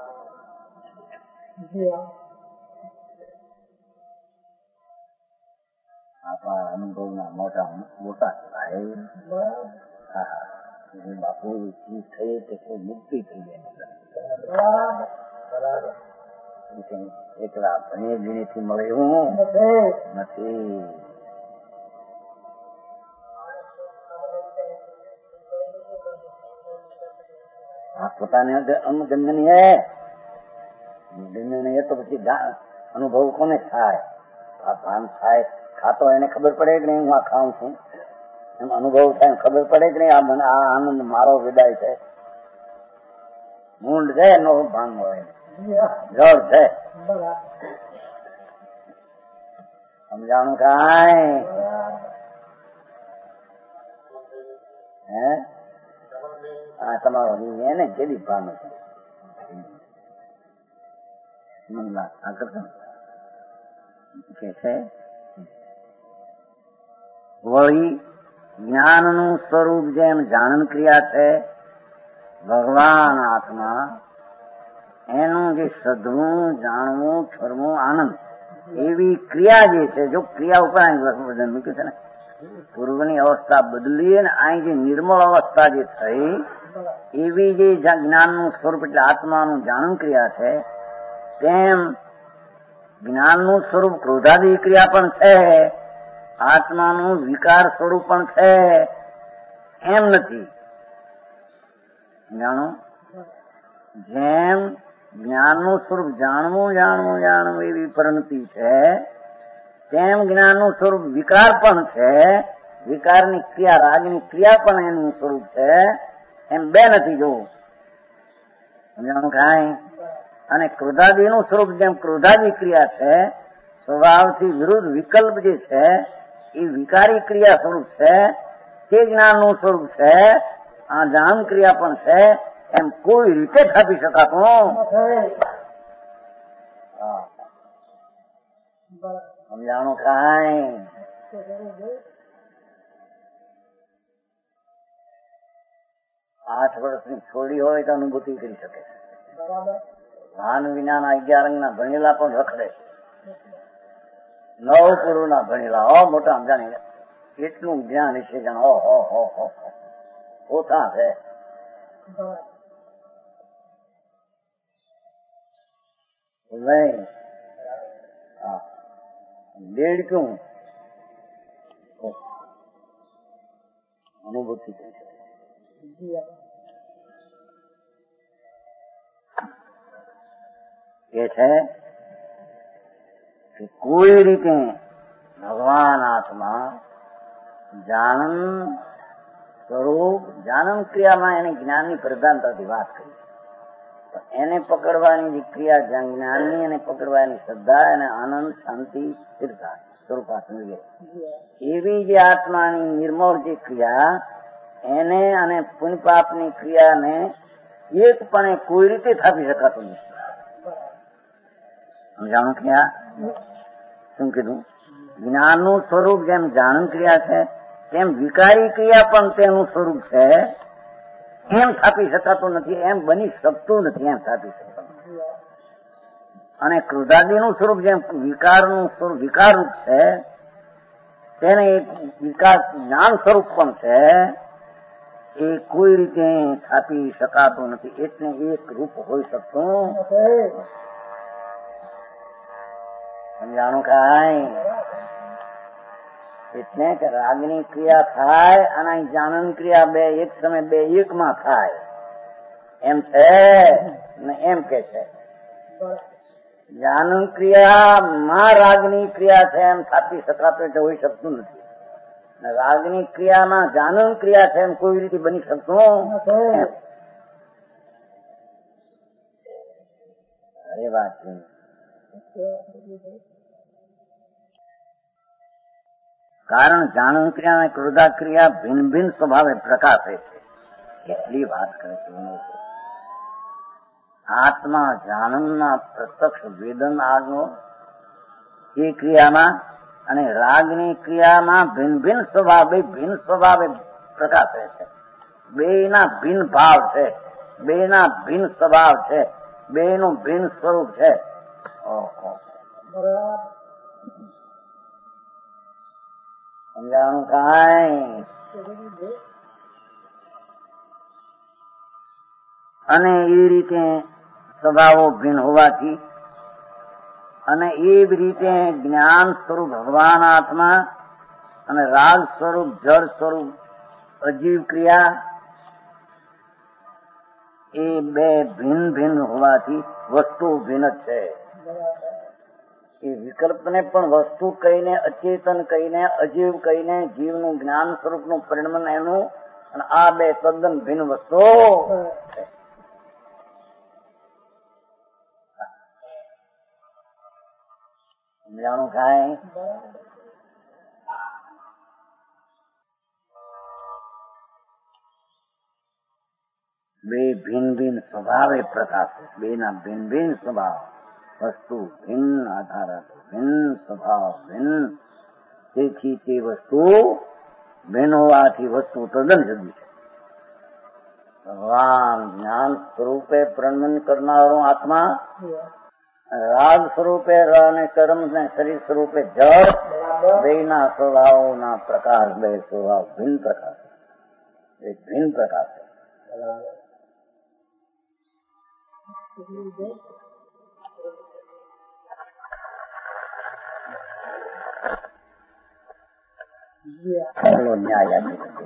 આપણા અનુભવ ના મોટા મોટા ભાઈ. હા હા બાપુ થઈ તે મુક્તિ થઈ જાય. એકલા ભણી ગણીથી મળે એવું નથી. આ પોતાને અનુગંધની હે એ તો પછી અનુભવ કોને થાય? આ ભાન થાય ખાતો એને ખબર પડે કે નહીં હું આ ખાઉં છું એમ અનુભવ થાય ખબર પડે કે નહીં આ મને આ આનંદ મારો વિદાય છે. મૂંડ છે નો ભાન હોય જળ છે. સમજાણું કાંઈ? હે હા તમારો એને કેદી ભાન છે આકર્ષણ કે છે. વળી જ્ઞાનનું સ્વરૂપ જેમ જાણન ક્રિયા છે ભગવાન આત્મા, એનું જે સદવું જાણવું ઠરવું આનંદ એવી ક્રિયા જે છે, જો ક્રિયા ઉપર મૂક્યું છે ને પૂર્વની અવસ્થા બદલી ને અહીં જે નિર્મળ અવસ્થા જે થઈ એવી જે જ્ઞાનનું સ્વરૂપ એટલે આત્માનું જાણન ક્રિયા છે, તેમ જ્ઞાનનું સ્વરૂપ ક્રોધાદી ક્રિયા પણ છે, આત્માનું વિકાર સ્વરૂપ પણ છે એમ નથી. જાણો જેમ જ્ઞાનનું સ્વરૂપ જાણવું જાણવું જાણવું એવી પ્રવૃત્તિ છે, તેમ જ્ઞાનનું સ્વરૂપ વિકાર પણ છે. વિકારની ક્રિયા, રાગની ક્રિયા પણ એનું સ્વરૂપ છે. એમ બે નથી જોવું. સમજાણું કાંઈ? અને ક્રોધાદિનું સ્વરૂપ જેમ ક્રોધાદી ક્રિયા છે, સ્વભાવથી વિરુદ્ધ વિકલ્પ જે છે એ વિકારી ક્રિયા સ્વરૂપ છે, તે જ્ઞાનનું સ્વરૂપ છે. આ જાણ ક્રિયા પણ છે, એમ કોઈ રીતે થાપી શકાતું. સમજાણું કાંઈ? 8 વર્ષની છોડી હોય તો અનુભૂતિ કરી શકે. જ્ઞાન વિનાના 11 અંગના ભણેલા પણ રખડે. 9 પૂર્વના ભણેલા મોટા જાણે એટલું જ્ઞાન વિશે જાણ ઓછા છે. દેડકું અનુભૂતિ કરી શકે. એ છે કે કોઈ રીતે ભગવાન આત્મા જાનન સ્વરૂપ, જાનન ક્રિયામાં એને જ્ઞાનની પ્રધાનતાથી વાત કરી. એને પકડવાની જે ક્રિયા જ્ઞાનની, એને પકડવાની શ્રદ્ધા અને આનંદ, શાંતિ, સ્થિરતા સ્વરૂપા સમજે એવી જે આત્માની નિર્મળ જે ક્રિયા, એને અને પુણ્ય પાપની ક્રિયાને એકપણે કોઈ રીતે થાપી શકાતું નથી. સમજાણું કે શું કીધું? જ્ઞાનનું સ્વરૂપ જેમ જાણન ક્રિયા છે, તેમ વિકારી ક્રિયા પણ તેનું સ્વરૂપ છે. એમ થાપી શકાતું નથી, એમ બની શકતું નથી, એમ થાપી શકાતું. અને ક્રોધાદિનું સ્વરૂપ જેમ વિકારનું સ્વરૂપ વિકારરૂપ છે, તેને એક વિકાર જ્ઞાન સ્વરૂપ પણ છે. એ કોઈ રીતે થાપી શકાતું નથી, એટલે એક રૂપ હોઈ શકતું. સમજાણું કાંઈ? એટલે કે રાગની ક્રિયા થાય અને જાનન ક્રિયા બે એક સમય બે એકમાં થાય એમ છે ને એમ કે છે. જાનન ક્રિયામાં રાગની ક્રિયા છે એમ થાપી શકાતું એટલે હોઈ શકતું નથી. રાગની ક્રિયામાં જાનન ક્રિયા છે એમ કોઈ રીતે બની શકતું. અરે વાત કારણ જાનન ક્રિયા અને ક્રોધા ક્રિયા ભિન્ન ભિન્ન સ્વભાવે પ્રકાશે છે. કેટલી વાત કરે છે. આત્મા જાનનના પ્રત્યક્ષ વેદન આગનો એ ક્રિયામાં અને રાગની ક્રિયામાં ભિન્ન ભિન્ન સ્વભાવ, બે ભિન્ન સ્વભાવે પ્રકાશે છે. બેના ભિન્ન ભાવ છે, બેના ભિન્ન સ્વભાવ છે, બેનું ભિન્ન સ્વરૂપ છે. સમજાણું કાંઈ? અને એ રીતે સ્વભાવો ભિન્ન હોવાથી અને એ જ રીતે જ્ઞાન સ્વરૂપ ભગવાન આત્મા અને રાગ સ્વરૂપ જળ સ્વરૂપ અજીવ ક્રિયા એ બે ભિન્ન ભિન્ન હોવાથી વસ્તુ ભિન્ન જ છે. એ વિકલ્પને પણ વસ્તુ કહીને, અચેતન કહીને, અજીવ કહીને, જીવનું જ્ઞાન સ્વરૂપનું પરિણમન એનું, અને આ બે તદ્દન ભિન્ન વસ્તુ છે. સમજાણું કાંઈ? બે ભિન્ન ભિન્ન સ્વભાવે પ્રકાશે. બેના ભિન્ન ભિન્ન સ્વભાવ, વસ્તુ ભિન્ન, આધાર ભિન્ન, સ્વભાવ ભિન્ન. તેથી તે વસ્તુ ભિન્ન હોવાથી વસ્તુ તદ્દન જુદી છે. ભગવાન જ્ઞાન સ્વરૂપે પ્રણમન કરનારો આત્મા, રાગ સ્વરૂપે અને કર્મ ને શરીર સ્વરૂપે જળ, બેના સ્વભાવોના પ્રકાર, બે સ્વભાવ ભિન્ન પ્રકાર, એક ભિન્ન પ્રકાર છે.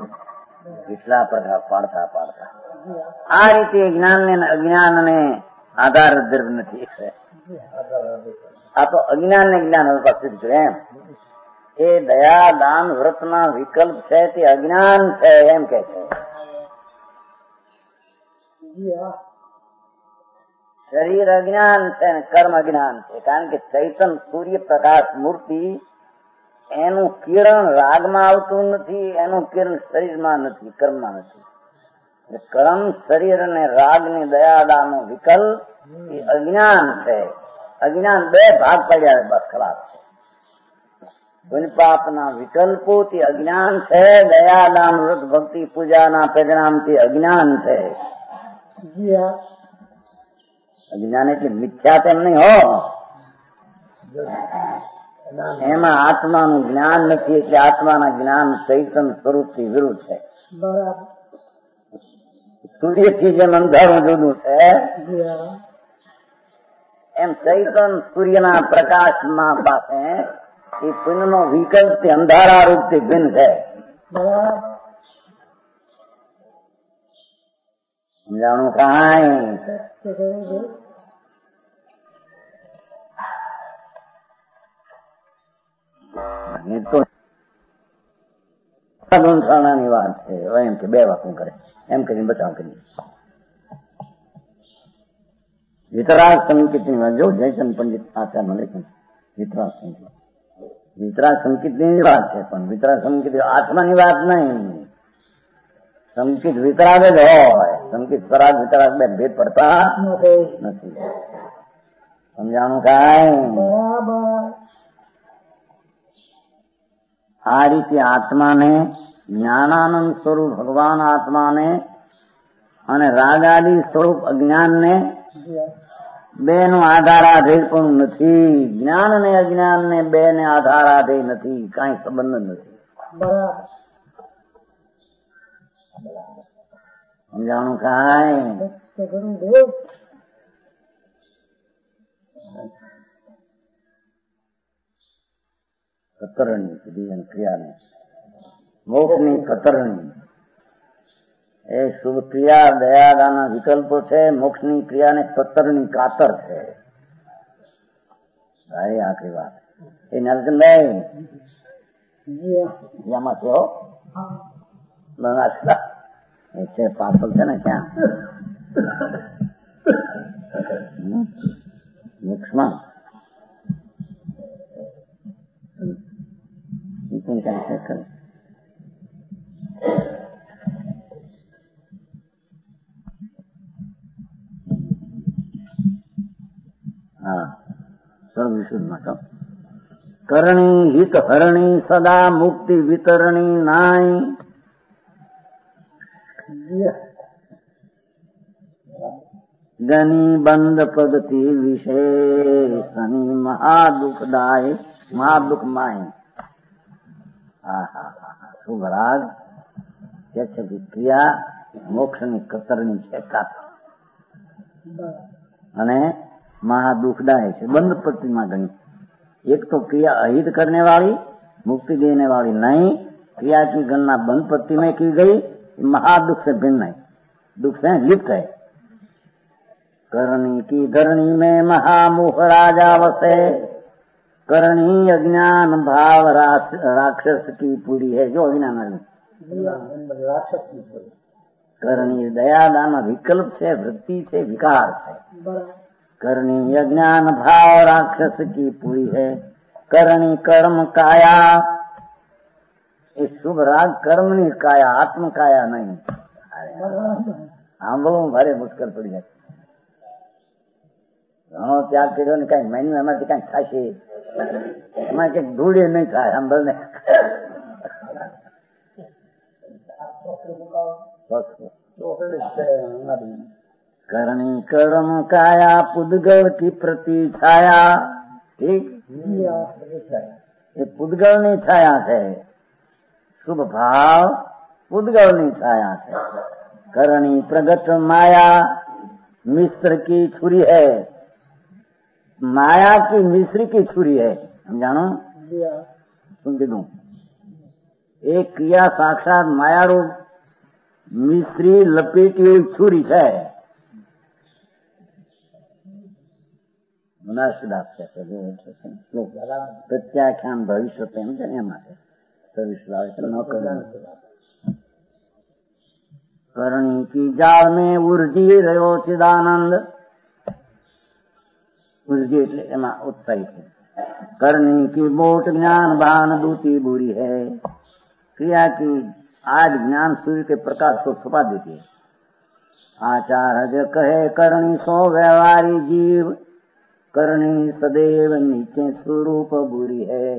કેટલા પ્રકાર પાડતા પાડતા આ રીતે જ્ઞાન ને અજ્ઞાન ને આધાર દ્રવ્ય નથી. આ તો અજ્ઞાન ને જ્ઞાન ઉપસ્થિત છે. એમ એ દયા દાન વ્રતના વિકલ્પ છે તે અજ્ઞાન છે એમ કે છે. શરીર અજ્ઞાન છે અને કર્મ અજ્ઞાન છે. કારણ કે ચૈતન સૂર્ય પ્રકાશ મૂર્તિ એનું કિરણ રાગમાં આવતું નથી, એનું કિરણ શરીરમાં નથી, કર્મમાં નથી. કર્મ શરીર અને રાગ ની દયાદાનો વિકલ્પ એ અજ્ઞાન છે. અજ્ઞાન બે ભાગ પડ્યા બસ ખલાસ છે. પુણ્યપાપના વિકલ્પો તે અજ્ઞાન છે. દયાદાન વ્રત ભક્તિ પૂજાના પરિણામથી અજ્ઞાન છે. અજ્ઞાન એટલે મિથ્યા તેમ નહીં હો, એમાં આત્માનું જ્ઞાન નથી એટલે આત્માના જ્ઞાન ચૈતન સ્વરૂપથી વિરુદ્ધ છે. સૂર્યથી જેમ અંધારું જુદું છે એમ ચૈતન સૂર્યના પ્રકાશમાં પાસે એ પુણ્યનો વિકલ્પ અંધારા રૂપથી ભિન્ન છે. સમજાણું કાંઈ? ની વાત છે. એમ કે બે વાતું કરે એમ કરીને બચાવ કરી. વિતરાગ સંકેત ની વાત જો જયચંદ પંડિત આચાર્ય મળે છે. વિતરાગ સંકેત વિતરાગ સંકેત ની વાત છે, પણ વિતરાગ સંકેત આત્માની વાત નહીં. સંકેત વિતરાગ જ હોય. સંકેત સ્વરાગ વિતરાગ બે ભેદ પડતા નથી. સમજાણું કાંઈ? આ રીતે આત્માને જ્ઞાનાનંદ સ્વરૂપ ભગવાન આત્માને અને રાગાદી સ્વરૂપ અજ્ઞાનને બે નો આધારાધેય પણ નથી. જ્ઞાન અને અજ્ઞાન ને બે ને આધારાધેય નથી. કઈ સંબંધ નથી. સમજાણું કાંઈ? કતરણી કીધી ક્રિયાને મોક્ષની કતરણી એ શુભ ક્રિયા દયાદાના વિકલ્પો છે. મોક્ષની ક્રિયાને કતરણી કાતર છે. આખરી વાત એ નરસિંહભાઈ આમાં છો છે પાછળ છે ને ક્યાં મોક્ષમાં કરણી હિત હરણી સદા મુક્તિ વિતરણી નાય. ગની બંધ પદથી વિશેષની મહાદુઃખદાય મહાદુઃખમાય. શુભ રાગ કે છે કે ક્રિયા મોક્ષની કતરની છે કાતર અને મહાદુઃખદાય છે. બંધ પત્તિમાં ગણી. एक तो क्रिया अहित करने वाली मुक्ति देने वाली नहीं, क्रिया की गणना बंद पत्ती में की गई, महादुख से भिन्न है, दुख से लिप्त है. करणी की धरणी में महामोह राजा वसे, करणी अज्ञान भाव राक्षस की पूरी है. जो अज्ञान राक्षस की पूरी. करणी दयादान विकल्प છે, वृत्ति છે, विकार છે. करणी अज्ञान भाव राक्षस की पूरी है. करणी कर्म काया એ શુભ રાગ કર્મની કાયા, આત્મ કાયા નહીં. સાંભળવું ભારે મુશ્કેલ પડી જાય. ઘણો ત્યાગ કર્યો ને કઈ મેન્યુ એમાંથી કઈ થશે એમાં કઈક ધૂળે નહીં થાય. સાંભળ ને करणी कर्म काया पुद्गल की प्रति छाया. ठीक, ये पुद्गल ની છાયા છે. શુભ ભાવ पुद्गल ની छाया है. करणी प्रगट माया मिश्र की छुरी है. माया की मिश्र की छुरी है. समझानो सुन दू. एक क्रिया साक्षात माया रूप मिश्री लपेटी हुई छुरी है. મુનાસિદાત છે પ્રત્યાખ્યાન ભવિષ્ય એમ છે ને એમાં છે સર્વિસ લાવે છે ન કરે કરણી કી જાળ મેં ઉર્જી રહ્યો ચિદાનંદ ઉર્જી એટલે એમાં ઉત્સાહી છે करनी की बोट ज्ञान बान दूती बुरी है क्रिया की आज ज्ञान सूर्य के प्रकाश को छुपा देती है आचार्य कहे करणी सो व्यवहारी जीव करणी सदैव नीचे स्वरूप बुरी है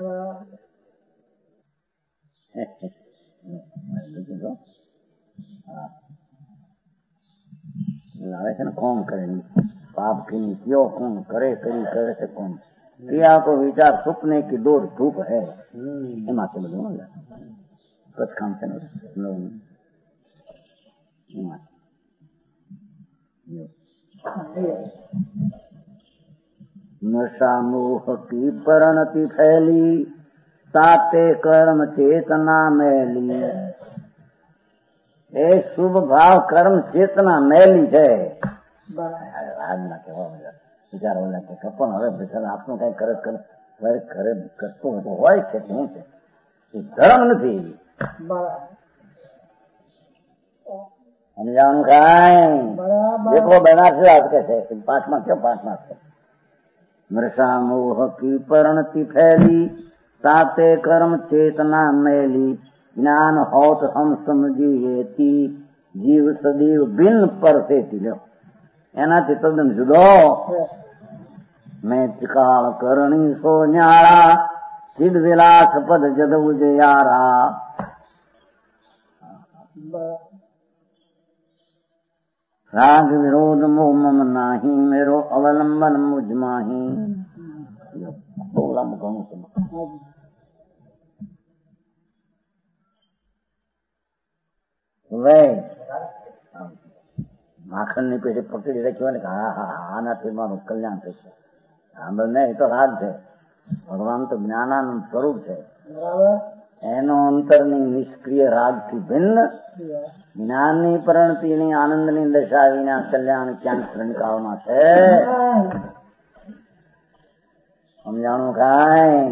लावे છે ને કોણ કરે पाप की नीतियों कौन करे करी करे से कौन क्रिया को विचार सुपने की दौड़ धूप है એમાં તો બધું પ્રથમ છે नशा मोह की परिणति फैली साते कर्म चेतना मैली એ શુભ ભાવ કર્મ ચેતના મેલી છે આજના કેવા વિચારો લાગે પણ હવે બિચારા આપનું કઈ કરે કરતો હોય છે શું છે એ ધર્મ નથી સમજાવાનું કઈ દેખો બનારસી વાત કે છે પાંચમાં ક્યાં પાંચમાં છે મૃષા મોહ કી પરિણતિ ફેલી साते कर्म चेतना मैली ज्ञान होत हम समझिए जीव सदैव बिन पर से लो एनाथी तद्दन जुदो मैं त्रिकाल करणी सो न्यारा सिद्ध विलास पद जद उजयारा राग विरोध मोह मम नाही मेरो अवलंबन मुझ माही बोला मुखों से માખણ ની પેટી પકડી રાખ્યો ને હા હા આનાથી મારું કલ્યાણ થશે સાંભળ ને એ તો રાગ છે ભગવાન તો જ્ઞાનાનંદ સ્વરૂપ છે એનો અંતરની નિષ્ક્રિય રાગ થી ભિન્ન જ્ઞાનની પરિણતિની આનંદની દશા વિના કલ્યાણ ક્યાંક ત્રણકાળમાં છે સમજાણું કાંઈ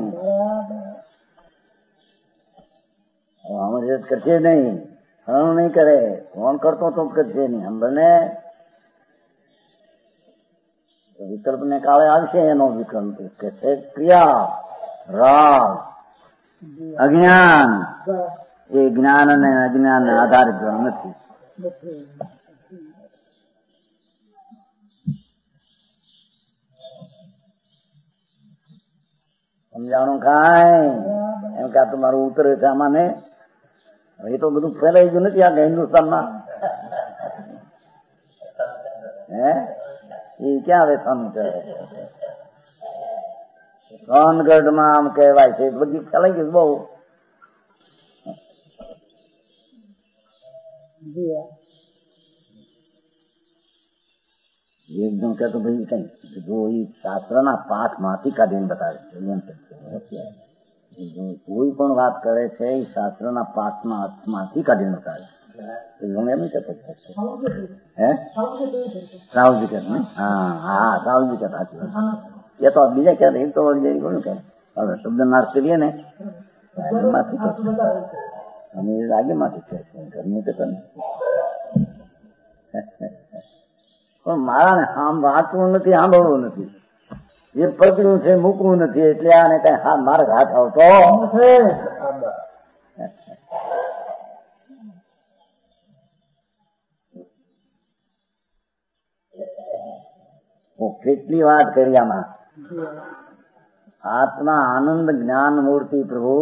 સમજ કરશે નહીં હરણ નહીં કરે કોણ કરતો તો કરશે નહીં હંભને વિકલ્પ ને કાળે આવશે એનો વિકલ્પ કે છે ક્રિયા રાગ અજ્ઞાન એ જ્ઞાન અને અજ્ઞાન ને આધારિત નથી સમજાણું કાંઈ એમ કે આ તમારું ઉતરે છે આમાં ને એ તો બધું ફેલાઈ ગયું નથી આ હિન્દુસ્તાનમાં હે એ ક્યાં વેચાનું છે સોનગઢ માં આમ કહેવાય છે બધી ફેલાઈ ગયું બહુ એકદમ કહેતો ભાઈ કઈ જો એ શાસ્ત્રના પાઠ માંથી કાઢીને બતાવે છે કોઈ પણ વાત કરે છે એ શાસ્ત્રના પાઠના અર્થમાંથી કાઢીને બતાવે એમ નહીં કહેતો હે સાવજી કે હા હા સાવજી કે સાચી વાત એ તો બીજા ક્યાં એ તો વળી કોણ કે હવે શબ્દ નાશ કરીએ ને માંથી અમે આગેમાંથી છે ઘરનું કે તને પણ મારા ને આમ વાંચવું નથી સાંભળવું નથી જે પકડ્યું છે મૂકવું નથી એટલે આને કઈ મારે હાથ આવતો કેટલી વાત કરી આમાં આત્મા આનંદ જ્ઞાન મૂર્તિ પ્રભુ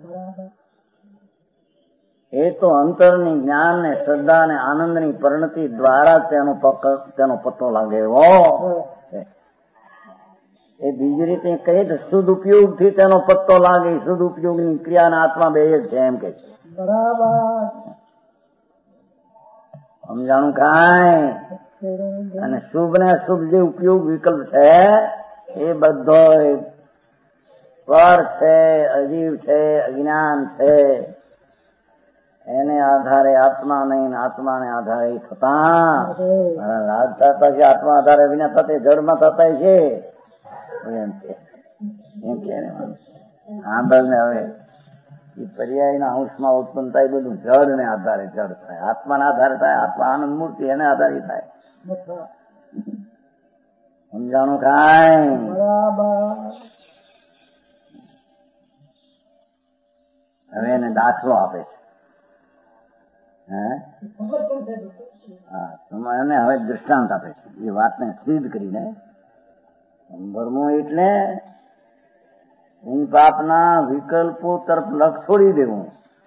એ તો અંતરની જ્ઞાન ને શ્રદ્ધા ને આનંદ ની પરિણતિ દ્વારા તેનો પત્તો લાગે એ બીજી રીતે કહીએ તો શુદ્ધ ઉપયોગ થી તેનો પત્તો લાગે શુદ્ધ ઉપયોગની ક્રિયાના આત્મા બે જ છે એમ કે છે બરાબર સમજાણું કાંઈ અને શુભ ને અશુભ જે ઉપયોગ વિકલ્પ છે એ બધો પર છે અજીવ છે અજ્ઞાન છે એને આધારે આત્મા નહીં આત્માને આધારે થતા રાગ થતા છે આત્મા આધારે વિના થતા જળમાં થતા છે એમ કે આંબળ ને હવે એ પર્યાયના અંશમાં ઉત્પન્ન થાય બધું જળ ને આધારે જળ થાય, આત્માના આધારે થાય, આત્મા આનંદ મૂર્તિ એને આધારિત થાય. સમજાણું કાંઈ? હવે એને દાખલો આપે છે. અને હવે દૃષ્ટાંત આપે છે એ વાતને સિદ્ધ કરીને. સંભરમું એટલે પુણ્ય પાપના વિકલ્પો તરફ લક્ષ છોડી દેવું.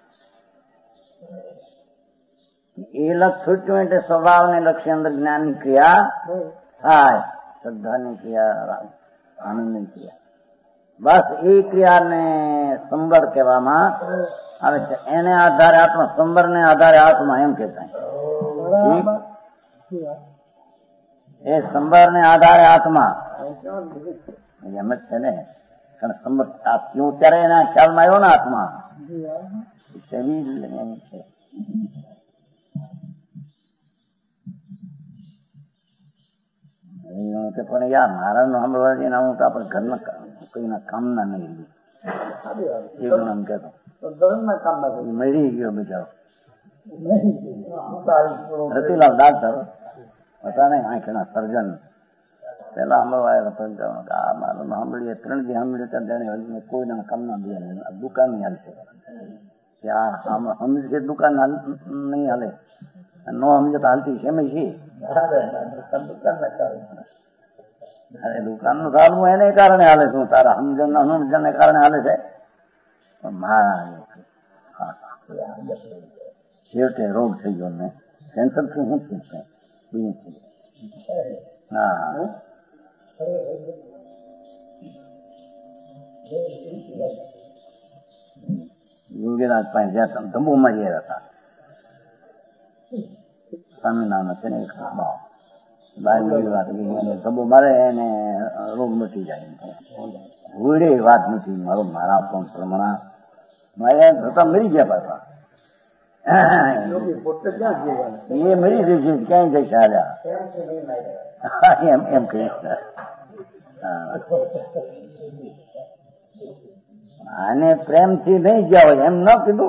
એ લક્ષ છૂટ્યું એટલે સ્વભાવને લક્ષ્ય અંદર જ્ઞાનની ક્રિયા થાય, શ્રદ્ધાની ક્રિયા, આનંદની ક્રિયા. બસ એ ક્રિયાને સંબર કહેવામાં આવે છે. એને આધારે આત્મા, સંબર ને આધારે આત્મા એમ કહેતા. એ સંબર ને આધારે આત્મા એમ જ છે ને. કારણ સંબર ત્યારે એના ખ્યાલમાં આવ્યો ને આત્મા એમ છે. પણ યાર મારા નું સાંભળવાથી હું તો આપણે ઘરના કોઈના કામના નહીં એવું નામ કેતો મરી ગયો બિચારો રતિલાલ ડાક્ટર હતા ને આંખના સર્જન. પેલા સાંભળવા મારું સાંભળીએ 3 દી સાંભળ્યું ત્યાં કોઈના કામના બે દુકાન ની હાલશે. સમજે દુકાન નહીં હાલે, નો સમજે તો હાલતી છે એમ છે. અરે દુકાન નું ચાલવું એને કારણે હાલે છે, તારા સમજણ અનુમજણ ને કારણે હાલે છે. મારા છેવટે રોગ થઈ ગયો ને કેન્સર થી શું થયું? હા યોગીરાજ પાસે જ્યાં ધંબુમાં ગયા હતા સ્વામિનારાયણ છે ને એક ધંબો મારે એને રોગ મટી જાય. હુડે વાત નથી મારા પણ પ્રમાણ મરી ગયા પાછા. એ મરી જશે ક્યાંય જઈ ચાલ્યા એમ કહીશ. આને પ્રેમથી નહીં ગયા હોય એમ ન કીધું.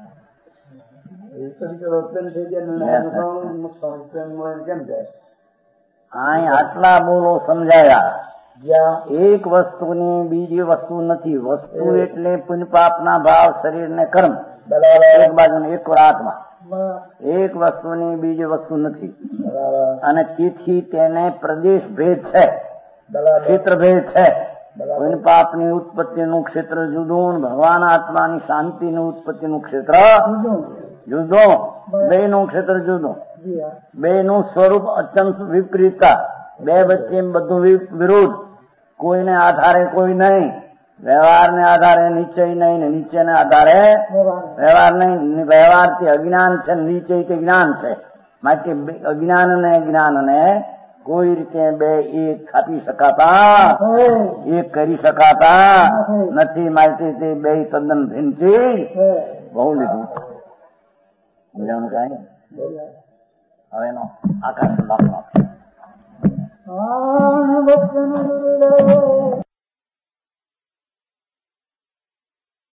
આટલા બોલો સમજાયા. એક વસ્તુની બીજી વસ્તુ નથી. વસ્તુ એટલે પુણ્ય પાપના ભાવ, શરીર ને કર્મ એક બાજુ એક આત્મા. એક વસ્તુની બીજી વસ્તુ નથી. અને તેથી તેને પ્રદેશ ભેદ છે, ક્ષેત્ર ભેદ છે. પુણ્ય પાપની ઉત્પત્તિનું ક્ષેત્ર જુદું, ભગવાન આત્માની શાંતિની ઉત્પત્તિનું ક્ષેત્ર જુદું. બે નું ક્ષેત્ર જુદું. બે નું સ્વરૂપ અત્યંત વિપરીતતા. બે વચ્ચે બધું વિરોધ. કોઈને આધારે કોઈ નહીં, વ્યવહારને આધારે નિશ્ચય નહીં, ને નિશ્ચયને આધારે વ્યવહાર નહીં. વ્યવહારથી અજ્ઞાન છે, નિશ્ચયથી જ્ઞાન છે. માટે અજ્ઞાન ને જ્ઞાન ને કોઈ રીતે બે એક થાપી શકાતા, એક કરી શકાતા નથી. માટે તે બે તદ્દન ભિન્ન છે. બહુ લીધું સમજાણું કાંઈ. હવે એનો આકાશ દાખલો